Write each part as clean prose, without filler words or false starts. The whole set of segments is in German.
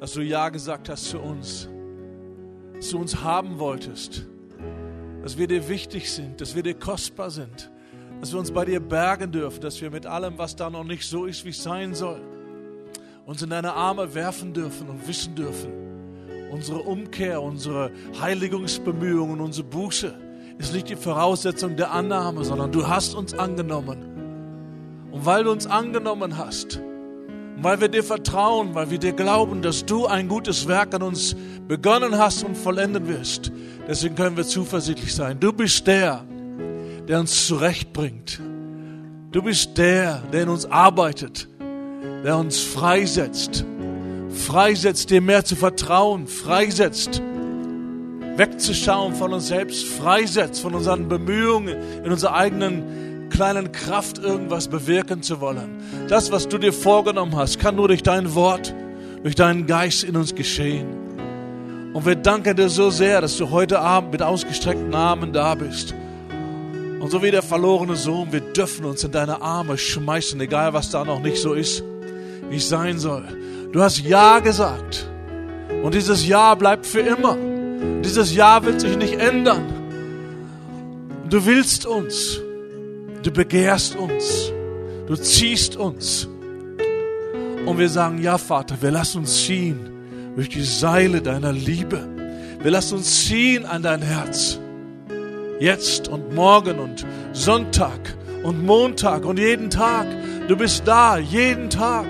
dass du Ja gesagt hast zu uns, dass du uns haben wolltest, dass wir dir wichtig sind, dass wir dir kostbar sind, dass wir uns bei dir bergen dürfen, dass wir mit allem, was da noch nicht so ist, wie es sein soll, uns in deine Arme werfen dürfen und wissen dürfen, unsere Umkehr, unsere Heiligungsbemühungen, unsere Buße ist nicht die Voraussetzung der Annahme, sondern du hast uns angenommen. Und weil du uns angenommen hast, und weil wir dir vertrauen, weil wir dir glauben, dass du ein gutes Werk an uns begonnen hast und vollenden wirst, deswegen können wir zuversichtlich sein. Du bist der uns zurechtbringt. Du bist der in uns arbeitet, der uns freisetzt, dir mehr zu vertrauen, freisetzt, wegzuschauen von uns selbst, freisetzt von unseren Bemühungen, in unserer eigenen kleinen Kraft irgendwas bewirken zu wollen. Das, was du dir vorgenommen hast, kann nur durch dein Wort, durch deinen Geist in uns geschehen. Und wir danken dir so sehr, dass du heute Abend mit ausgestreckten Armen da bist. Und so wie der verlorene Sohn, wir dürfen uns in deine Arme schmeißen, egal was da noch nicht so ist, wie es sein soll. Du hast Ja gesagt. Und dieses Ja bleibt für immer. Dieses Ja wird sich nicht ändern. Du willst uns. Du begehrst uns. Du ziehst uns. Und wir sagen, ja Vater, wir lassen uns ziehen durch die Seile deiner Liebe. Wir lassen uns ziehen an dein Herz. Jetzt und morgen und Sonntag und Montag und jeden Tag. Du bist da, jeden Tag.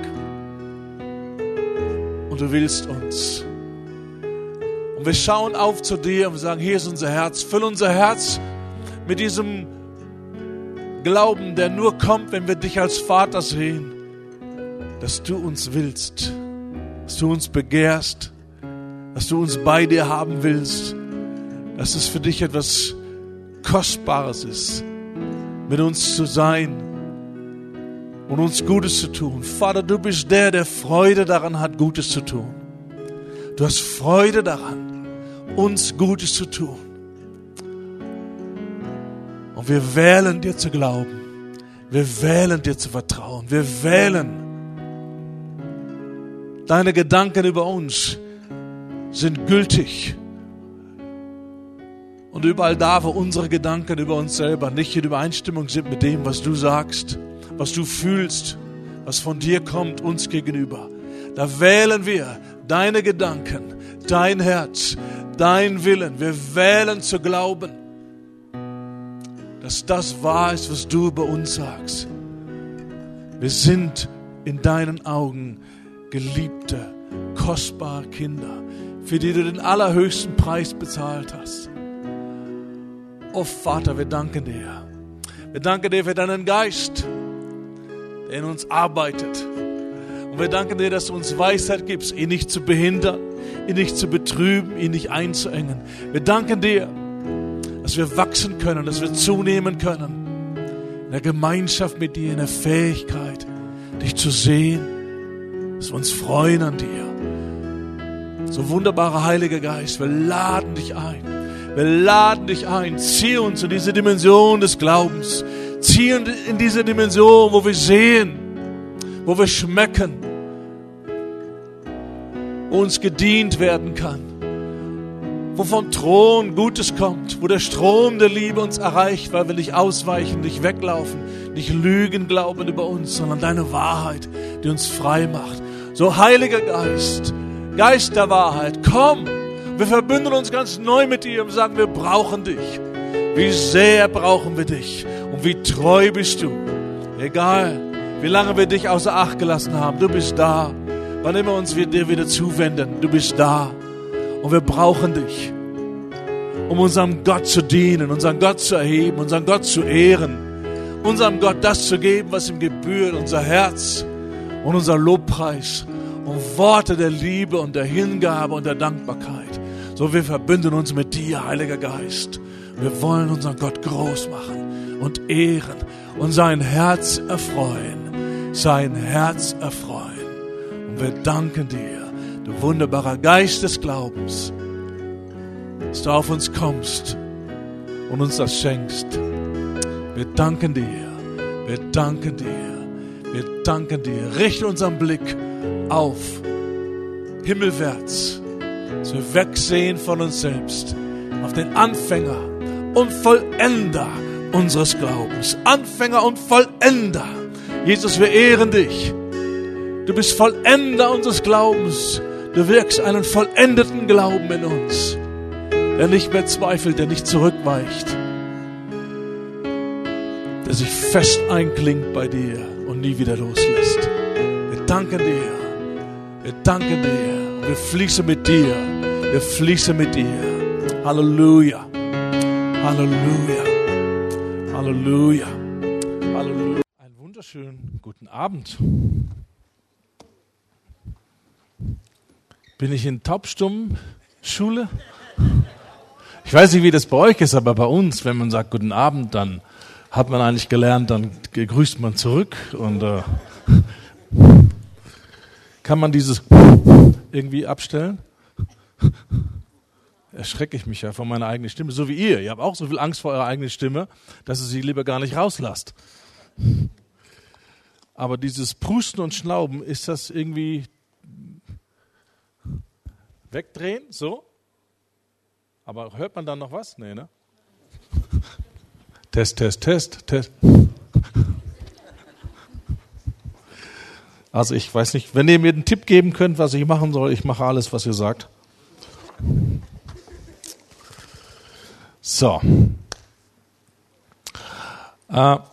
Und du willst uns. Und wir schauen auf zu dir und wir sagen, hier ist unser Herz. Füll unser Herz mit diesem Glauben, der nur kommt, wenn wir dich als Vater sehen. Dass du uns willst, dass du uns begehrst, dass du uns bei dir haben willst, dass es für dich etwas Kostbares ist, mit uns zu sein und uns Gutes zu tun. Vater, du bist der Freude daran hat, Gutes zu tun. Du hast Freude daran, uns Gutes zu tun. Und wir wählen dir zu glauben. Wir wählen dir zu vertrauen. Wir wählen. Deine Gedanken über uns sind gültig. Und überall da, wo unsere Gedanken über uns selber nicht in Übereinstimmung sind mit dem, was du sagst, was du fühlst, was von dir kommt, uns gegenüber, da wählen wir deine Gedanken, dein Herz, dein Willen. Wir wählen zu glauben, dass das wahr ist, was du über uns sagst. Wir sind in deinen Augen geliebte, kostbare Kinder, für die du den allerhöchsten Preis bezahlt hast. Oh Vater, wir danken dir. Wir danken dir für deinen Geist, der in uns arbeitet. Und wir danken dir, dass du uns Weisheit gibst, ihn nicht zu behindern, ihn nicht zu betrüben, ihn nicht einzuengen. Wir danken dir, dass wir wachsen können, dass wir zunehmen können. In der Gemeinschaft mit dir, in der Fähigkeit, dich zu sehen, dass wir uns freuen an dir. So wunderbarer Heiliger Geist, wir laden dich ein. Wir laden dich ein, zieh uns in diese Dimension des Glaubens. Zieh uns in diese Dimension, wo wir sehen, wo wir schmecken, wo uns gedient werden kann, wo vom Thron Gutes kommt, wo der Strom der Liebe uns erreicht, weil wir nicht ausweichen, nicht weglaufen, nicht Lügen glauben über uns, sondern deine Wahrheit, die uns frei macht. So Heiliger Geist, Geist der Wahrheit, komm! Wir verbünden uns ganz neu mit dir und sagen, wir brauchen dich. Wie sehr brauchen wir dich und wie treu bist du. Egal, wie lange wir dich außer Acht gelassen haben, du bist da. Wann immer uns wir dir wieder zuwenden, du bist da. Und wir brauchen dich, um unserem Gott zu dienen, unseren Gott zu erheben, unseren Gott zu ehren, unserem Gott das zu geben, was ihm gebührt, unser Herz und unser Lobpreis und Worte der Liebe und der Hingabe und der Dankbarkeit. So, wir verbünden uns mit dir, Heiliger Geist. Wir wollen unseren Gott groß machen und ehren und sein Herz erfreuen. Sein Herz erfreuen. Und wir danken dir, du wunderbarer Geist des Glaubens, dass du auf uns kommst und uns das schenkst. Wir danken dir, wir danken dir, wir danken dir. Richte unseren Blick auf himmelwärts, dass wir wegsehen von uns selbst, auf den Anfänger und Vollender unseres Glaubens. Anfänger und Vollender. Jesus, wir ehren dich. Du bist Vollender unseres Glaubens. Du wirkst einen vollendeten Glauben in uns, der nicht mehr zweifelt, der nicht zurückweicht, der sich fest einklingt bei dir und nie wieder loslässt. Wir danken dir. Wir danken dir. Wir fließen mit dir. Wir fließen mit dir. Halleluja. Halleluja. Halleluja. Halleluja. Einen wunderschönen guten Abend. Bin ich in Taubstumm-Schule? Ich weiß nicht, wie das bei euch ist, aber bei uns, wenn man sagt guten Abend, dann hat man eigentlich gelernt, dann grüßt man zurück und kann man dieses irgendwie abstellen? Erschrecke ich mich ja von meiner eigenen Stimme, so wie ihr. Ihr habt auch so viel Angst vor eurer eigenen Stimme, dass ihr sie lieber gar nicht rauslasst. Aber dieses Prusten und Schnauben, ist das irgendwie wegdrehen, so? Aber hört man dann noch was? Nee, ne? Test, Test, Test, Test. Also ich weiß nicht, wenn ihr mir einen Tipp geben könnt, was ich machen soll, ich mache alles, was ihr sagt. So. Da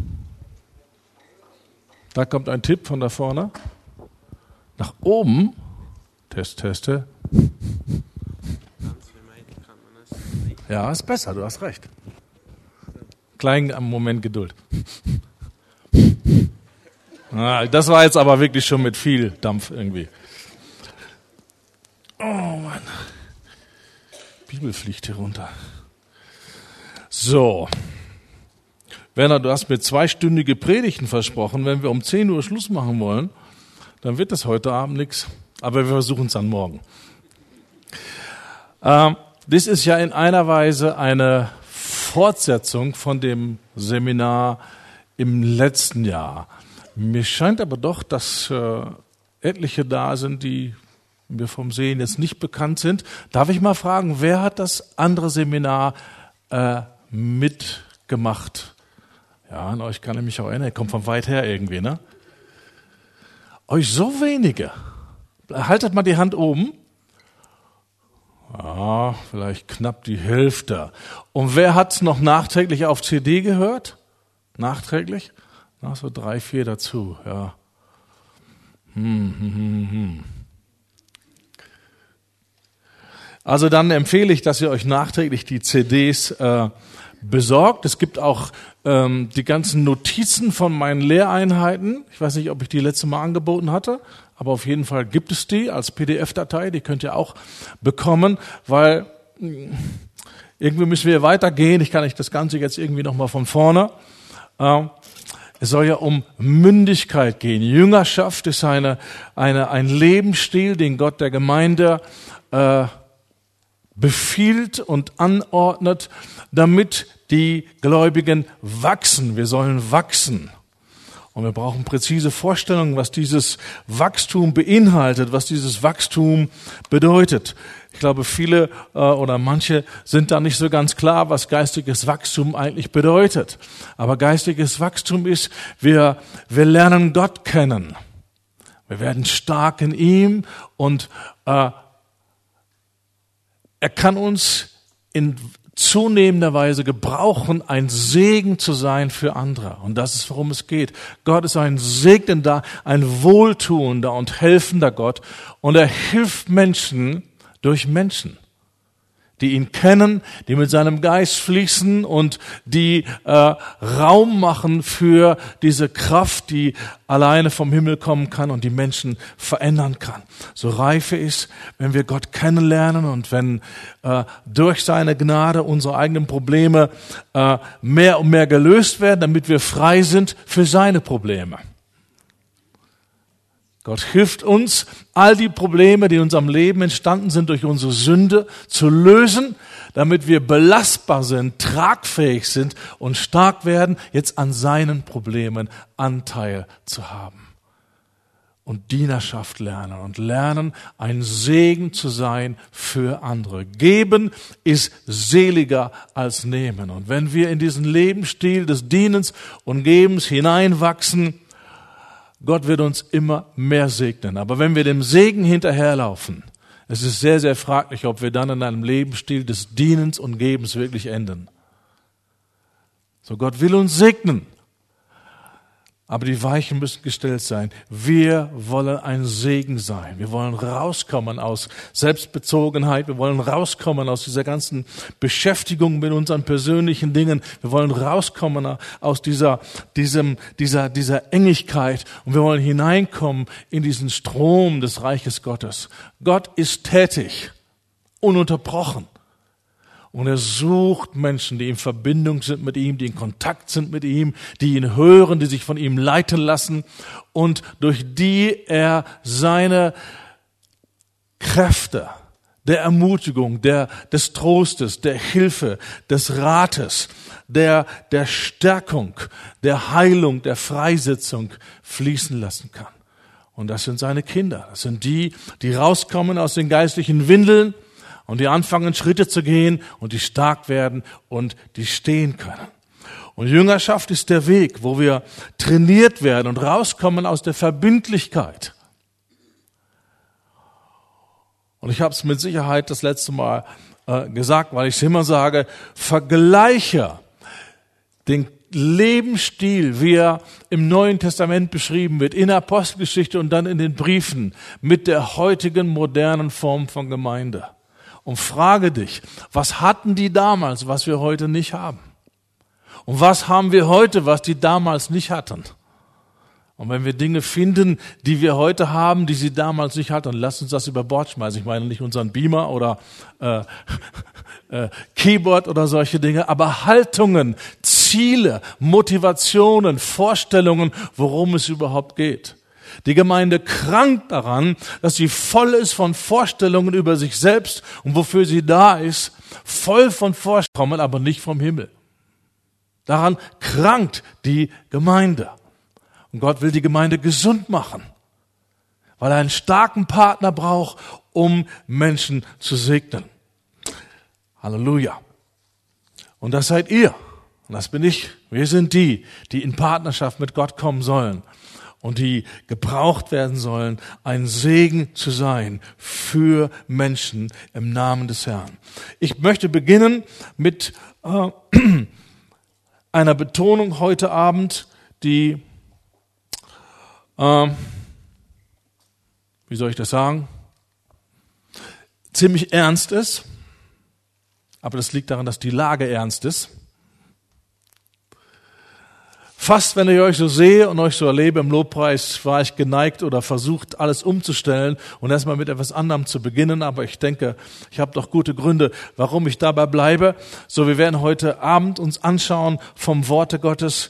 kommt ein Tipp von da vorne. Nach oben. Test, teste. Ja, ist besser, du hast recht. Kleinen Moment Geduld. Das war jetzt aber wirklich schon mit viel Dampf irgendwie. Oh Mann. Bibel fliegt hier runter. So. Werner, du hast mir 2-stündige Predigten versprochen. Wenn wir um 10 Uhr Schluss machen wollen, dann wird das heute Abend nichts. Aber wir versuchen es dann morgen. Das ist ja in einer Weise eine Fortsetzung von dem Seminar im letzten Jahr. Mir scheint aber doch, dass etliche da sind, die mir vom Sehen jetzt nicht bekannt sind. Darf ich mal fragen, wer hat das andere Seminar mitgemacht? Ja, an euch kann ich mich auch erinnern. Kommt von weit her irgendwie, ne? Euch so wenige. Haltet mal die Hand oben. Ja, vielleicht knapp die Hälfte. Und wer hat es noch nachträglich auf CD gehört? Nachträglich? Na, so 3, 4 dazu, ja. Also dann empfehle ich, dass ihr euch nachträglich die CDs besorgt. Es gibt auch die ganzen Notizen von meinen Lehreinheiten. Ich weiß nicht, ob ich die letzte Mal angeboten hatte, aber auf jeden Fall gibt es die als PDF-Datei. Die könnt ihr auch bekommen, weil irgendwie müssen wir weitergehen. Ich kann nicht das Ganze jetzt irgendwie nochmal von vorne. Es soll ja um Mündigkeit gehen. Jüngerschaft ist ein Lebensstil, den Gott der Gemeinde befiehlt und anordnet, damit die Gläubigen wachsen. Wir sollen wachsen. Und wir brauchen präzise Vorstellungen, was dieses Wachstum beinhaltet, was dieses Wachstum bedeutet. Ich glaube, viele oder manche sind da nicht so ganz klar, was geistiges Wachstum eigentlich bedeutet. Aber geistiges Wachstum ist, wir lernen Gott kennen. Wir werden stark in ihm und er kann uns in zunehmender Weise gebrauchen, ein Segen zu sein für andere. Und das ist, worum es geht. Gott ist ein segnender, ein wohltuender und helfender Gott. Und er hilft Menschen durch Menschen, die ihn kennen, die mit seinem Geist fließen und die Raum machen für diese Kraft, die alleine vom Himmel kommen kann und die Menschen verändern kann. So Reife ist, wenn wir Gott kennenlernen und wenn durch seine Gnade unsere eigenen Probleme mehr und mehr gelöst werden, damit wir frei sind für seine Probleme. Gott hilft uns, all die Probleme, die in unserem Leben entstanden sind durch unsere Sünde, zu lösen, damit wir belastbar sind, tragfähig sind und stark werden, jetzt an seinen Problemen Anteil zu haben. und Dienerschaft lernen und lernen, ein Segen zu sein für andere. Geben ist seliger als nehmen. Und wenn wir in diesen Lebensstil des Dienens und Gebens hineinwachsen, Gott wird uns immer mehr segnen. Aber wenn wir dem Segen hinterherlaufen, es ist sehr, sehr fraglich, ob wir dann in einem Lebensstil des Dienens und Gebens wirklich enden. So, Gott will uns segnen. Aber die Weichen müssen gestellt sein. Wir wollen ein Segen sein. Wir wollen rauskommen aus Selbstbezogenheit. Wir wollen rauskommen aus dieser ganzen Beschäftigung mit unseren persönlichen Dingen. Wir wollen rauskommen aus dieser Engigkeit. Und wir wollen hineinkommen in diesen Strom des Reiches Gottes. Gott ist tätig, ununterbrochen. Und er sucht Menschen, die in Verbindung sind mit ihm, die in Kontakt sind mit ihm, die ihn hören, die sich von ihm leiten lassen und durch die er seine Kräfte der Ermutigung, des Trostes, der Hilfe, des Rates, der Stärkung, der Heilung, der Freisetzung fließen lassen kann. Und das sind seine Kinder. Das sind die rauskommen aus den geistlichen Windeln, und die anfangen, Schritte zu gehen und die stark werden und die stehen können. Und Jüngerschaft ist der Weg, wo wir trainiert werden und rauskommen aus der Verbindlichkeit. Und ich habe es mit Sicherheit das letzte Mal gesagt, weil ich es immer sage, vergleiche den Lebensstil, wie er im Neuen Testament beschrieben wird, in der Apostelgeschichte und dann in den Briefen, mit der heutigen modernen Form von Gemeinde. Und frage dich, was hatten die damals, was wir heute nicht haben? Und was haben wir heute, was die damals nicht hatten? Und wenn wir Dinge finden, die wir heute haben, die sie damals nicht hatten, lass uns das über Bord schmeißen. Ich meine nicht unseren Beamer oder Keyboard oder solche Dinge, aber Haltungen, Ziele, Motivationen, Vorstellungen, worum es überhaupt geht. Die Gemeinde krankt daran, dass sie voll ist von Vorstellungen über sich selbst und wofür sie da ist, voll von Vorstellungen, aber nicht vom Himmel. Daran krankt die Gemeinde. Und Gott will die Gemeinde gesund machen, weil er einen starken Partner braucht, um Menschen zu segnen. Halleluja. Und das seid ihr. Und das bin ich. Wir sind die in Partnerschaft mit Gott kommen sollen. Und die gebraucht werden sollen, ein Segen zu sein für Menschen im Namen des Herrn. Ich möchte beginnen mit einer Betonung heute Abend, die, wie soll ich das sagen, ziemlich ernst ist. Aber das liegt daran, dass die Lage ernst ist. Fast, wenn ich euch so sehe und euch so erlebe im Lobpreis, war ich geneigt oder versucht, alles umzustellen und erstmal mit etwas anderem zu beginnen. Aber ich denke, ich habe doch gute Gründe, warum ich dabei bleibe. So, wir werden heute Abend uns anschauen vom Worte Gottes,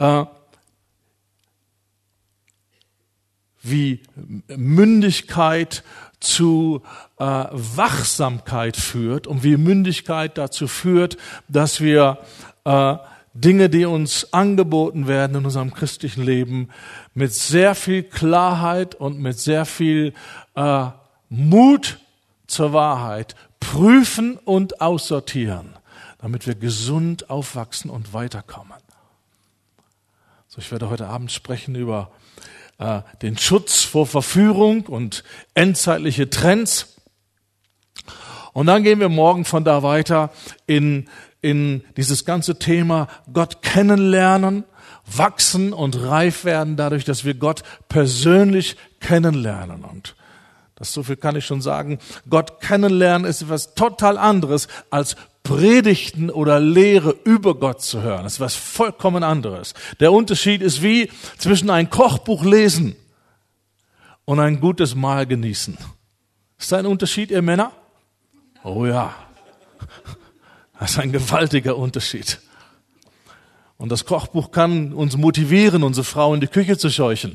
wie Mündigkeit zu Wachsamkeit führt und wie Mündigkeit dazu führt, dass wir Dinge, die uns angeboten werden in unserem christlichen Leben, mit sehr viel Klarheit und mit sehr viel Mut zur Wahrheit prüfen und aussortieren, damit wir gesund aufwachsen und weiterkommen. So, ich werde heute Abend sprechen über den Schutz vor Verführung und endzeitliche Trends. Und dann gehen wir morgen von da weiter in dieses ganze Thema Gott kennenlernen, wachsen und reif werden dadurch, dass wir Gott persönlich kennenlernen. Und das, so viel kann ich schon sagen, Gott kennenlernen ist etwas total anderes als Predigten oder Lehre über Gott zu hören. Das ist was vollkommen anderes. Der Unterschied ist wie zwischen ein Kochbuch lesen und ein gutes Mahl genießen. Ist da ein Unterschied, ihr Männer? Oh ja. Das ist ein gewaltiger Unterschied. Und das Kochbuch kann uns motivieren, unsere Frau in die Küche zu scheuchen.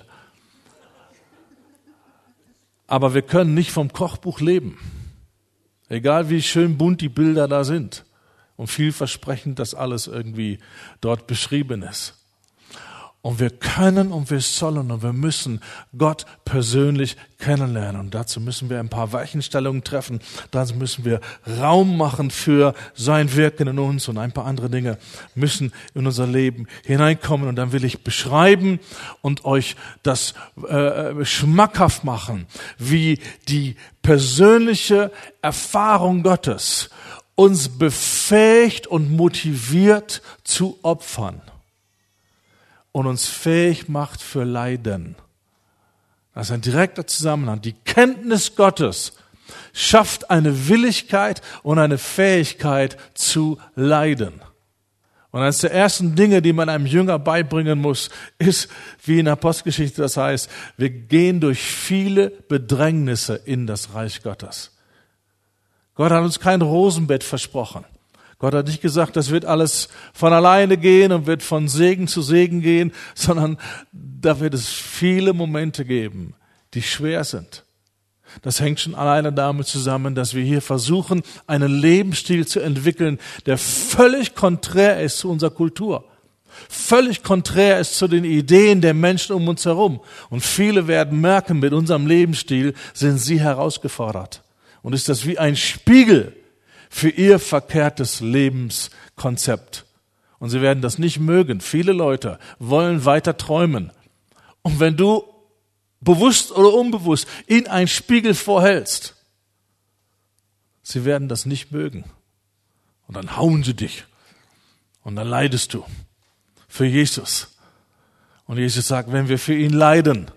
Aber wir können nicht vom Kochbuch leben. Egal wie schön bunt die Bilder da sind und vielversprechend das alles irgendwie dort beschrieben ist. Und wir können und wir sollen und wir müssen Gott persönlich kennenlernen. Und dazu müssen wir ein paar Weichenstellungen treffen. Dazu müssen wir Raum machen für sein Wirken in uns. Und ein paar andere Dinge müssen in unser Leben hineinkommen. Und dann will ich beschreiben und euch das schmackhaft machen, wie die persönliche Erfahrung Gottes uns befähigt und motiviert zu opfern. Und uns fähig macht für Leiden. Das ist ein direkter Zusammenhang. Die Kenntnis Gottes schafft eine Willigkeit und eine Fähigkeit zu leiden. Und eines der ersten Dinge, die man einem Jünger beibringen muss, ist, wie in der Apostelgeschichte das heißt, wir gehen durch viele Bedrängnisse in das Reich Gottes. Gott hat uns kein Rosenbett versprochen. Gott hat nicht gesagt, das wird alles von alleine gehen und wird von Segen zu Segen gehen, sondern da wird es viele Momente geben, die schwer sind. Das hängt schon alleine damit zusammen, dass wir hier versuchen, einen Lebensstil zu entwickeln, der völlig konträr ist zu unserer Kultur. Völlig konträr ist zu den Ideen der Menschen um uns herum. Und viele werden merken, mit unserem Lebensstil sind sie herausgefordert. Und ist das wie ein Spiegel für ihr verkehrtes Lebenskonzept. Und sie werden das nicht mögen. Viele Leute wollen weiter träumen. Und wenn du bewusst oder unbewusst ihnen einen Spiegel vorhältst, sie werden das nicht mögen. Und dann hauen sie dich. Und dann leidest du für Jesus. Und Jesus sagt, wenn wir für ihn leiden,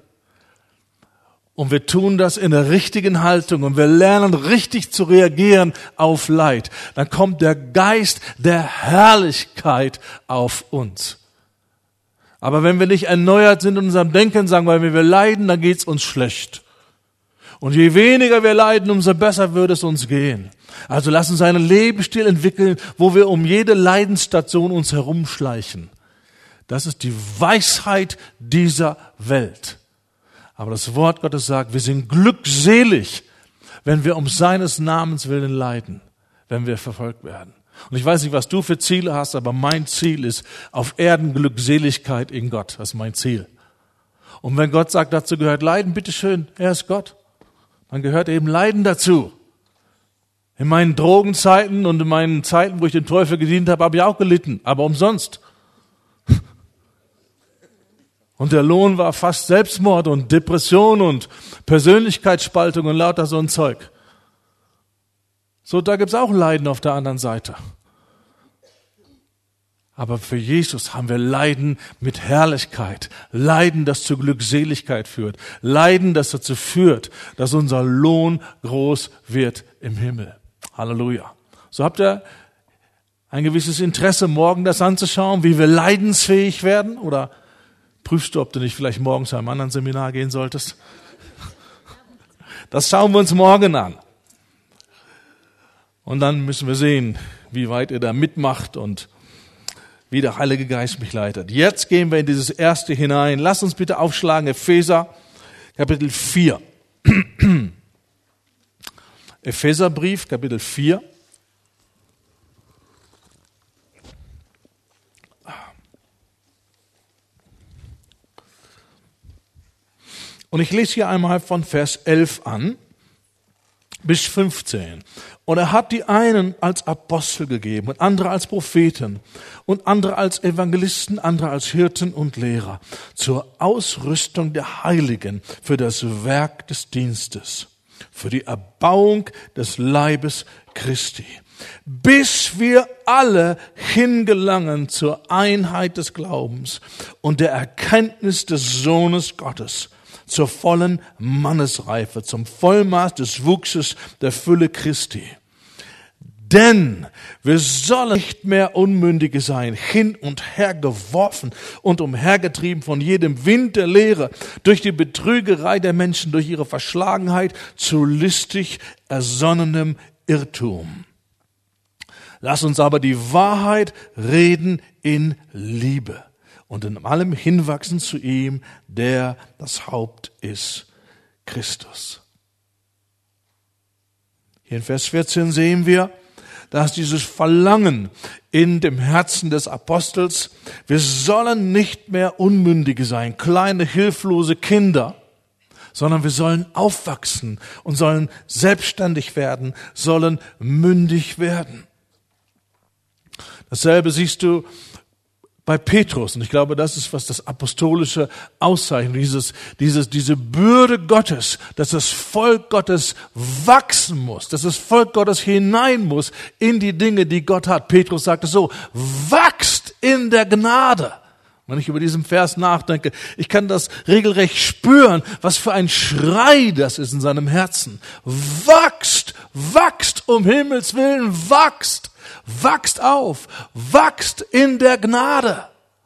und wir tun das in der richtigen Haltung und wir lernen richtig zu reagieren auf Leid, dann kommt der Geist der Herrlichkeit auf uns. Aber wenn wir nicht erneuert sind in unserem Denken, sagen wir, wenn wir leiden, dann geht's uns schlecht. Und je weniger wir leiden, umso besser würde es uns gehen. Also lass uns einen Lebensstil entwickeln, wo wir um jede Leidensstation uns herumschleichen. Das ist die Weisheit dieser Welt. Aber das Wort Gottes sagt, wir sind glückselig, wenn wir um seines Namens willen leiden, wenn wir verfolgt werden. Und ich weiß nicht, was du für Ziele hast, aber mein Ziel ist auf Erden Glückseligkeit in Gott. Das ist mein Ziel. Und wenn Gott sagt, dazu gehört Leiden, bitteschön, er ist Gott. Dann gehört eben Leiden dazu. In meinen Drogenzeiten und in meinen Zeiten, wo ich den Teufel gedient habe, habe ich auch gelitten, aber umsonst. Und der Lohn war fast Selbstmord und Depression und Persönlichkeitsspaltung und lauter so ein Zeug. So, da gibt's auch Leiden auf der anderen Seite. Aber für Jesus haben wir Leiden mit Herrlichkeit. Leiden, das zu Glückseligkeit führt. Leiden, das dazu führt, dass unser Lohn groß wird im Himmel. Halleluja. So habt ihr ein gewisses Interesse, morgen das anzuschauen, wie wir leidensfähig werden? Oder prüfst du, ob du nicht vielleicht morgen zu einem anderen Seminar gehen solltest? Das schauen wir uns morgen an. Und dann müssen wir sehen, wie weit ihr da mitmacht und wie der Heilige Geist mich leitet. Jetzt gehen wir in dieses erste hinein. Lasst uns bitte aufschlagen, Epheser, Kapitel 4. Epheserbrief, Kapitel 4. Und ich lese hier einmal von Vers 11 an bis 15. Und er hat die einen als Apostel gegeben und andere als Propheten und andere als Evangelisten, andere als Hirten und Lehrer zur Ausrüstung der Heiligen für das Werk des Dienstes, für die Erbauung des Leibes Christi, bis wir alle hingelangen zur Einheit des Glaubens und der Erkenntnis des Sohnes Gottes, zur vollen Mannesreife, zum Vollmaß des Wuchses der Fülle Christi. Denn wir sollen nicht mehr Unmündige sein, hin und her geworfen und umhergetrieben von jedem Wind der Lehre, durch die Betrügerei der Menschen, durch ihre Verschlagenheit zu listig ersonnenem Irrtum. Lass uns aber die Wahrheit reden in Liebe und in allem hinwachsen zu ihm, der das Haupt ist, Christus. Hier in Vers 14 sehen wir, Da ist dieses Verlangen in dem Herzen des Apostels. Wir sollen nicht mehr Unmündige sein, kleine, hilflose Kinder, sondern wir sollen aufwachsen und sollen selbstständig werden, sollen mündig werden. Dasselbe siehst du bei Petrus. Und ich glaube, das ist, was das Apostolische auszeichnet. Diese Bürde Gottes, dass das Volk Gottes wachsen muss, dass das Volk Gottes hinein muss in die Dinge, die Gott hat. Petrus sagt es so: wachst in der Gnade. Wenn ich über diesen Vers nachdenke, ich kann das regelrecht spüren, was für ein Schrei das ist in seinem Herzen. Wachst, wachst, um Himmels Willen, wachst. Wachst auf, wachst in der Gnade.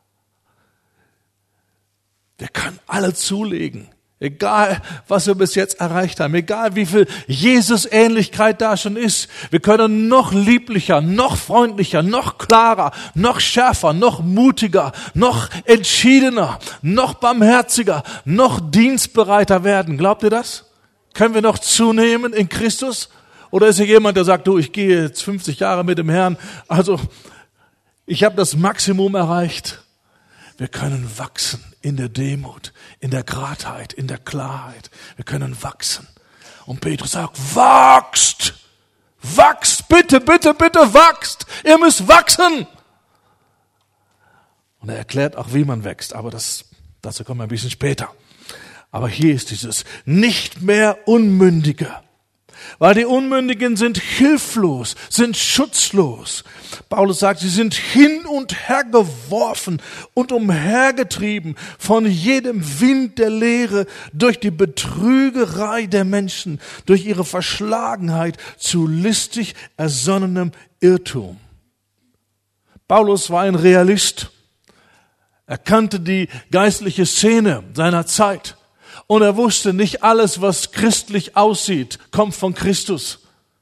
Wir können alle zulegen, egal was wir bis jetzt erreicht haben, egal wie viel Jesus-Ähnlichkeit da schon ist. Wir können noch lieblicher, noch freundlicher, noch klarer, noch schärfer, noch mutiger, noch entschiedener, noch barmherziger, noch dienstbereiter werden. Glaubt ihr das? Können wir noch zunehmen in Christus? Oder ist hier jemand, der sagt, du, ich gehe jetzt 50 Jahre mit dem Herrn, also ich habe das Maximum erreicht. Wir können wachsen in der Demut, in der Gradheit, in der Klarheit. Wir können wachsen. Und Petrus sagt, wachst, wachst, bitte, bitte, bitte, wachst. Ihr müsst wachsen. Und er erklärt auch, wie man wächst, aber dazu kommen wir ein bisschen später. Aber hier ist dieses nicht mehr Unmündige. Weil die Unmündigen sind hilflos, sind schutzlos. Paulus sagt, sie sind hin und her geworfen und umhergetrieben von jedem Wind der Lehre, durch die Betrügerei der Menschen, durch ihre Verschlagenheit zu listig ersonnenem Irrtum. Paulus war ein Realist. Er kannte die geistliche Szene seiner Zeit. Und er wusste, nicht alles, was christlich aussieht, kommt von Christus.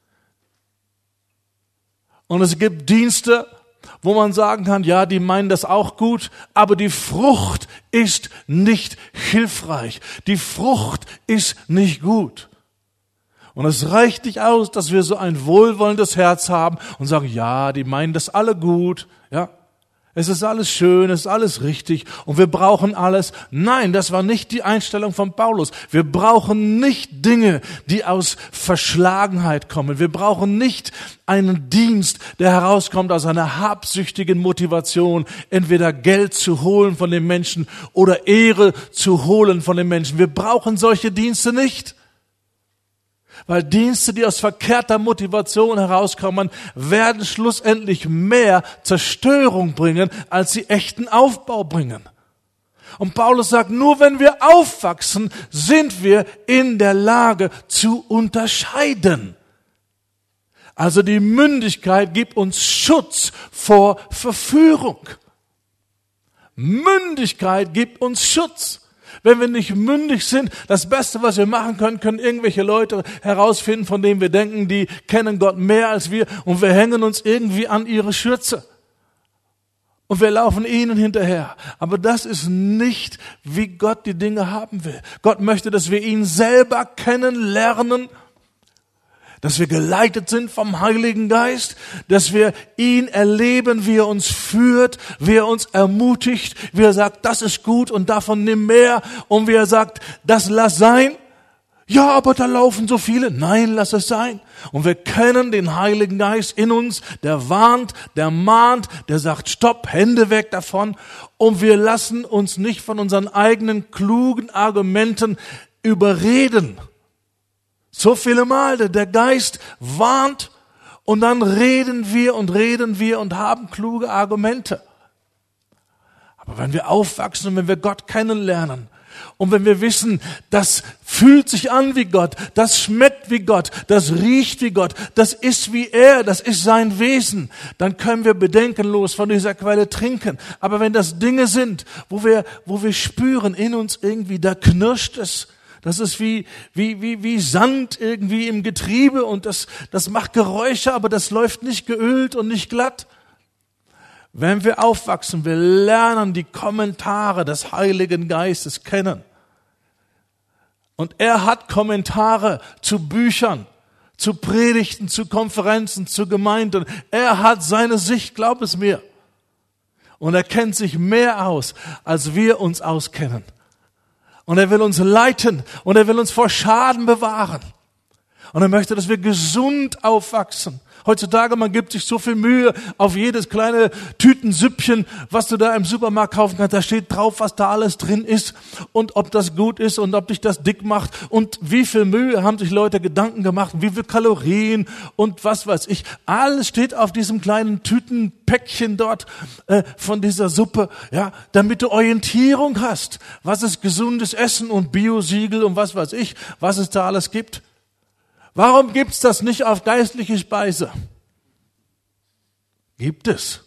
Und es gibt Dienste, wo man sagen kann, ja, die meinen das auch gut, aber die Frucht ist nicht hilfreich. Die Frucht ist nicht gut. Und es reicht nicht aus, dass wir so ein wohlwollendes Herz haben und sagen, ja, die meinen das alle gut, ja. Es ist alles schön, es ist alles richtig und wir brauchen alles. Nein, das war nicht die Einstellung von Paulus. Wir brauchen nicht Dinge, die aus Verschlagenheit kommen. Wir brauchen nicht einen Dienst, der herauskommt aus einer habsüchtigen Motivation, entweder Geld zu holen von den Menschen oder Ehre zu holen von den Menschen. Wir brauchen solche Dienste nicht. Weil Dienste, die aus verkehrter Motivation herauskommen, werden schlussendlich mehr Zerstörung bringen, als sie echten Aufbau bringen. Und Paulus sagt, nur wenn wir aufwachsen, sind wir in der Lage zu unterscheiden. Also die Mündigkeit gibt uns Schutz vor Verführung. Mündigkeit gibt uns Schutz. Wenn wir nicht mündig sind, das Beste, was wir machen können irgendwelche Leute herausfinden, von denen wir denken, die kennen Gott mehr als wir und wir hängen uns irgendwie an ihre Schürze. Und wir laufen ihnen hinterher. Aber das ist nicht, wie Gott die Dinge haben will. Gott möchte, dass wir ihn selber kennenlernen, dass wir geleitet sind vom Heiligen Geist, dass wir ihn erleben, wie er uns führt, wie er uns ermutigt, wie er sagt, das ist gut und davon nimm mehr, und wie er sagt, das lass sein. Ja, aber da laufen so viele. Nein, lass es sein. Und wir kennen den Heiligen Geist in uns, der warnt, der mahnt, der sagt, stopp, Hände weg davon. Und wir lassen uns nicht von unseren eigenen klugen Argumenten überreden. So viele Male, der Geist warnt und dann reden wir und haben kluge Argumente. Aber wenn wir aufwachsen und wenn wir Gott kennenlernen und wenn wir wissen, das fühlt sich an wie Gott, das schmeckt wie Gott, das riecht wie Gott, das ist wie er, das ist sein Wesen, dann können wir bedenkenlos von dieser Quelle trinken. Aber wenn das Dinge sind, wo wir spüren in uns irgendwie, da knirscht es, das ist wie Sand irgendwie im Getriebe und das macht Geräusche, aber das läuft nicht geölt und nicht glatt. Wenn wir aufwachsen, wir lernen die Kommentare des Heiligen Geistes kennen. Und er hat Kommentare zu Büchern, zu Predigten, zu Konferenzen, zu Gemeinden. Er hat seine Sicht, glaub es mir. Und er kennt sich mehr aus, als wir uns auskennen. Und er will uns leiten und er will uns vor Schaden bewahren. Und er möchte, dass wir gesund aufwachsen. Heutzutage, man gibt sich so viel Mühe auf jedes kleine Tütensüppchen, was du da im Supermarkt kaufen kannst. Da steht drauf, was da alles drin ist und ob das gut ist und ob dich das dick macht und wie viel Mühe haben sich Leute Gedanken gemacht, wie viel Kalorien und was weiß ich. Alles steht auf diesem kleinen Tütenpäckchen dort von dieser Suppe, ja, damit du Orientierung hast. Was ist gesundes Essen und Biosiegel und was weiß ich, was es da alles gibt. Warum gibt's das nicht auf geistliche Speise? Gibt es.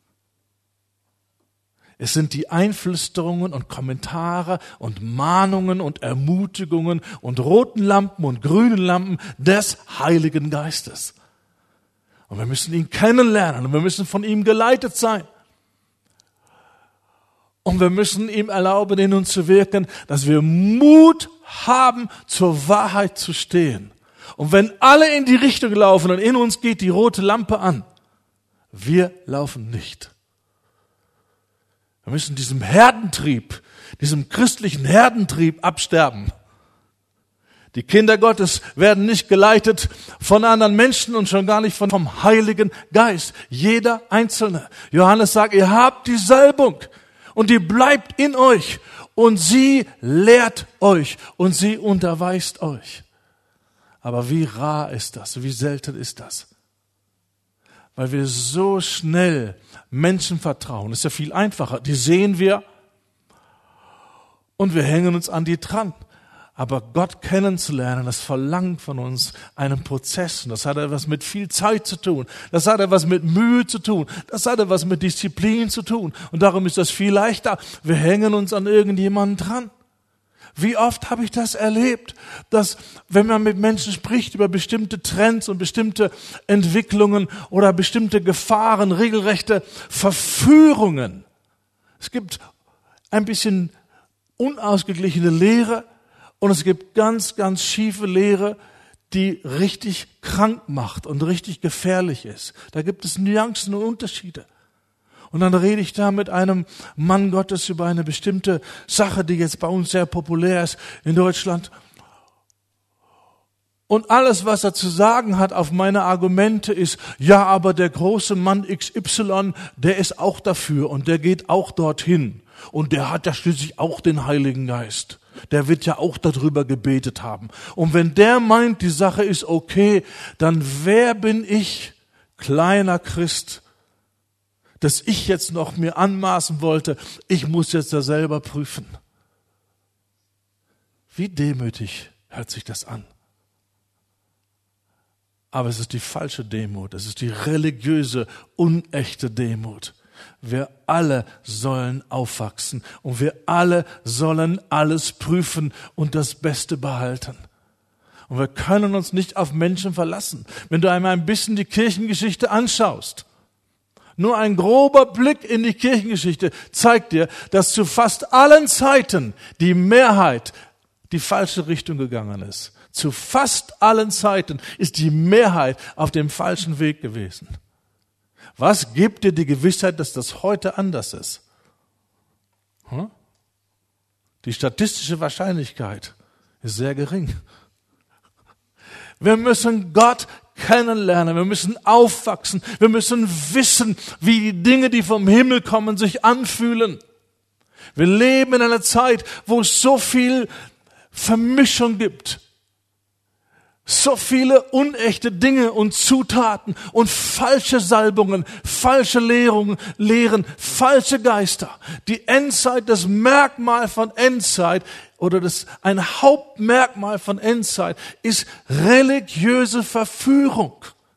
Es sind die Einflüsterungen und Kommentare und Mahnungen und Ermutigungen und roten Lampen und grünen Lampen des Heiligen Geistes. Und wir müssen ihn kennenlernen und wir müssen von ihm geleitet sein. Und wir müssen ihm erlauben, in uns zu wirken, dass wir Mut haben, zur Wahrheit zu stehen. Und wenn alle in die Richtung laufen und in uns geht die rote Lampe an, wir laufen nicht. Wir müssen diesem Herdentrieb, diesem christlichen Herdentrieb absterben. Die Kinder Gottes werden nicht geleitet von anderen Menschen und schon gar nicht vom Heiligen Geist. Jeder Einzelne. Johannes sagt, ihr habt die Salbung und die bleibt in euch und sie lehrt euch und sie unterweist euch. Aber wie rar ist das, wie selten ist das? Weil wir so schnell Menschen vertrauen. Das ist ja viel einfacher. Die sehen wir und wir hängen uns an die dran. Aber Gott kennenzulernen, das verlangt von uns einen Prozess. Und das hat etwas mit viel Zeit zu tun. Das hat etwas mit Mühe zu tun. Das hat etwas mit Disziplin zu tun. Und darum ist das viel leichter. Wir hängen uns an irgendjemanden dran. Wie oft habe ich das erlebt, dass wenn man mit Menschen spricht über bestimmte Trends und bestimmte Entwicklungen oder bestimmte Gefahren, regelrechte Verführungen. Es gibt ein bisschen unausgeglichene Lehre und es gibt ganz, ganz schiefe Lehre, die richtig krank macht und richtig gefährlich ist. Da gibt es Nuancen und Unterschiede. Und dann rede ich da mit einem Mann Gottes über eine bestimmte Sache, die jetzt bei uns sehr populär ist in Deutschland. Und alles, was er zu sagen hat auf meine Argumente ist, ja, aber der große Mann XY, der ist auch dafür und der geht auch dorthin. Und der hat ja schließlich auch den Heiligen Geist. Der wird ja auch darüber gebetet haben. Und wenn der meint, die Sache ist okay, dann wer bin ich, kleiner Christ, dass ich jetzt noch mir anmaßen wollte, ich muss jetzt da selber prüfen. Wie demütig hört sich das an. Aber es ist die falsche Demut, es ist die religiöse, unechte Demut. Wir alle sollen aufwachsen und wir alle sollen alles prüfen und das Beste behalten. Und wir können uns nicht auf Menschen verlassen. Wenn du einmal ein bisschen die Kirchengeschichte anschaust, nur ein grober Blick in die Kirchengeschichte zeigt dir, dass zu fast allen Zeiten die Mehrheit die falsche Richtung gegangen ist. Zu fast allen Zeiten ist die Mehrheit auf dem falschen Weg gewesen. Was gibt dir die Gewissheit, dass das heute anders ist? Die statistische Wahrscheinlichkeit ist sehr gering. Wir müssen Gott kennenlernen, wir müssen aufwachsen, wir müssen wissen, wie die Dinge, die vom Himmel kommen, sich anfühlen. Wir leben in einer Zeit, wo es so viel Vermischung gibt. So viele unechte Dinge und Zutaten und falsche Salbungen, falsche Lehren, falsche Geister. Die Endzeit, das Merkmal von Endzeit oder ein Hauptmerkmal von Endzeit ist religiöse Verführung.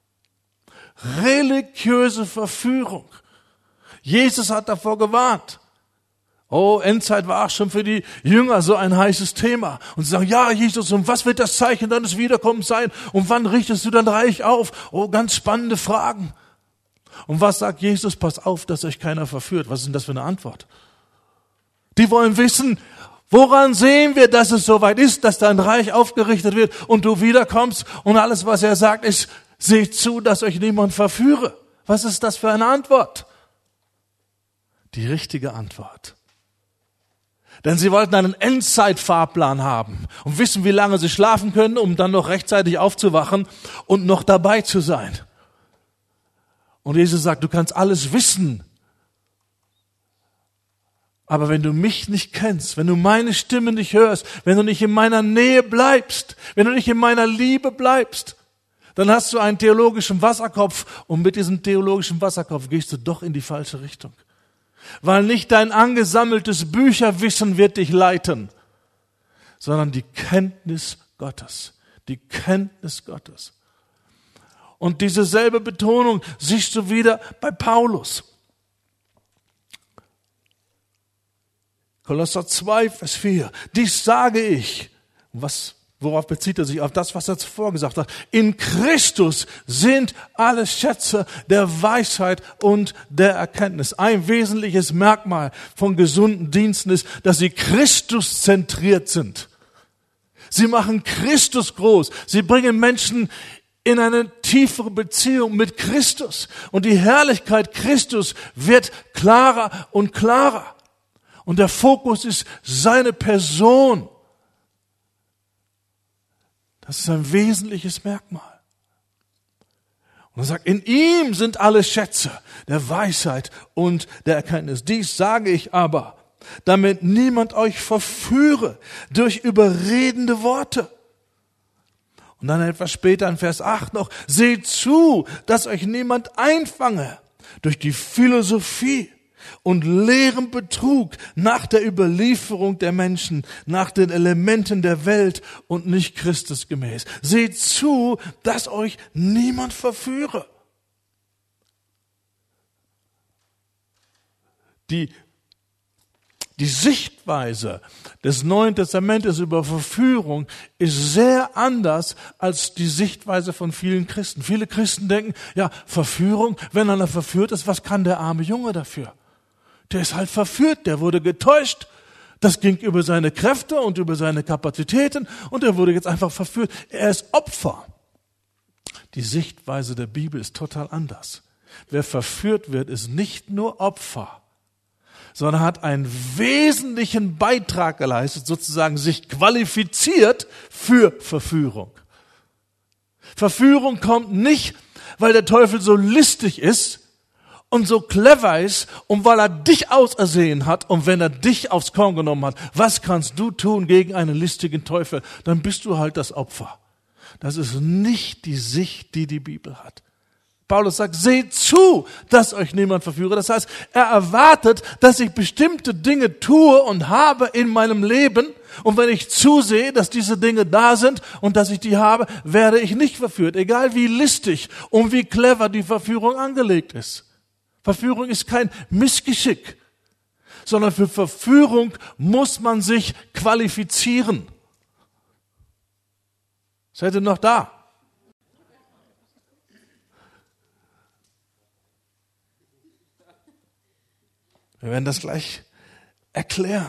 Religiöse Verführung. Jesus hat davor gewarnt. Oh, Endzeit war auch schon für die Jünger so ein heißes Thema. Und sie sagen, ja, Jesus, und was wird das Zeichen deines Wiederkommens sein? Und wann richtest du dein Reich auf? Oh, ganz spannende Fragen. Und was sagt Jesus? Pass auf, dass euch keiner verführt. Was ist denn das für eine Antwort? Die wollen wissen, Woran sehen wir, dass es soweit ist, dass dein Reich aufgerichtet wird und du wiederkommst und alles, was er sagt, ist, seht zu, dass euch niemand verführe. Was ist das für eine Antwort? Die richtige Antwort. Denn sie wollten einen Endzeitfahrplan haben und wissen, wie lange sie schlafen können, um dann noch rechtzeitig aufzuwachen und noch dabei zu sein. Und Jesus sagt, du kannst alles wissen. Aber wenn du mich nicht kennst, wenn du meine Stimme nicht hörst, wenn du nicht in meiner Nähe bleibst, wenn du nicht in meiner Liebe bleibst, dann hast du einen theologischen Wasserkopf und mit diesem theologischen Wasserkopf gehst du doch in die falsche Richtung. Weil nicht dein angesammeltes Bücherwissen wird dich leiten, sondern die Kenntnis Gottes. Die Kenntnis Gottes. Und diese selbe Betonung siehst du wieder bei Paulus. Kolosser 2, Vers 4. Dies sage ich. Worauf bezieht er sich? Auf das, was er zuvor gesagt hat. In Christus sind alle Schätze der Weisheit und der Erkenntnis. Ein wesentliches Merkmal von gesunden Diensten ist, dass sie Christus zentriert sind. Sie machen Christus groß. Sie bringen Menschen in eine tiefere Beziehung mit Christus. Und die Herrlichkeit Christus wird klarer und klarer. Und der Fokus ist seine Person. Das ist ein wesentliches Merkmal. Und er sagt, in ihm sind alle Schätze der Weisheit und der Erkenntnis. Dies sage ich aber, damit niemand euch verführe durch überredende Worte. Und dann etwas später in Vers 8 noch, seht zu, dass euch niemand einfange durch die Philosophie und leeren Betrug nach der Überlieferung der Menschen, nach den Elementen der Welt und nicht Christus gemäß. Seht zu, dass euch niemand verführe. Die Sichtweise des Neuen Testamentes über Verführung ist sehr anders als die Sichtweise von vielen Christen. Viele Christen denken, ja, Verführung, wenn einer verführt ist, was kann der arme Junge dafür? Der ist halt verführt, der wurde getäuscht. Das ging über seine Kräfte und über seine Kapazitäten und er wurde jetzt einfach verführt. Er ist Opfer. Die Sichtweise der Bibel ist total anders. Wer verführt wird, ist nicht nur Opfer, sondern hat einen wesentlichen Beitrag geleistet, sozusagen sich qualifiziert für Verführung. Verführung kommt nicht, weil der Teufel so listig ist und so clever ist und weil er dich ausersehen hat und wenn er dich aufs Korn genommen hat, was kannst du tun gegen einen listigen Teufel? Dann bist du halt das Opfer. Das ist nicht die Sicht, die die Bibel hat. Paulus sagt, seht zu, dass euch niemand verführe. Das heißt, er erwartet, dass ich bestimmte Dinge tue und habe in meinem Leben. Und wenn ich zusehe, dass diese Dinge da sind und dass ich die habe, werde ich nicht verführt. Egal wie listig und wie clever die Verführung angelegt ist. Verführung ist kein Missgeschick, sondern für Verführung muss man sich qualifizieren. Seid ihr noch da? Wir werden das gleich erklären,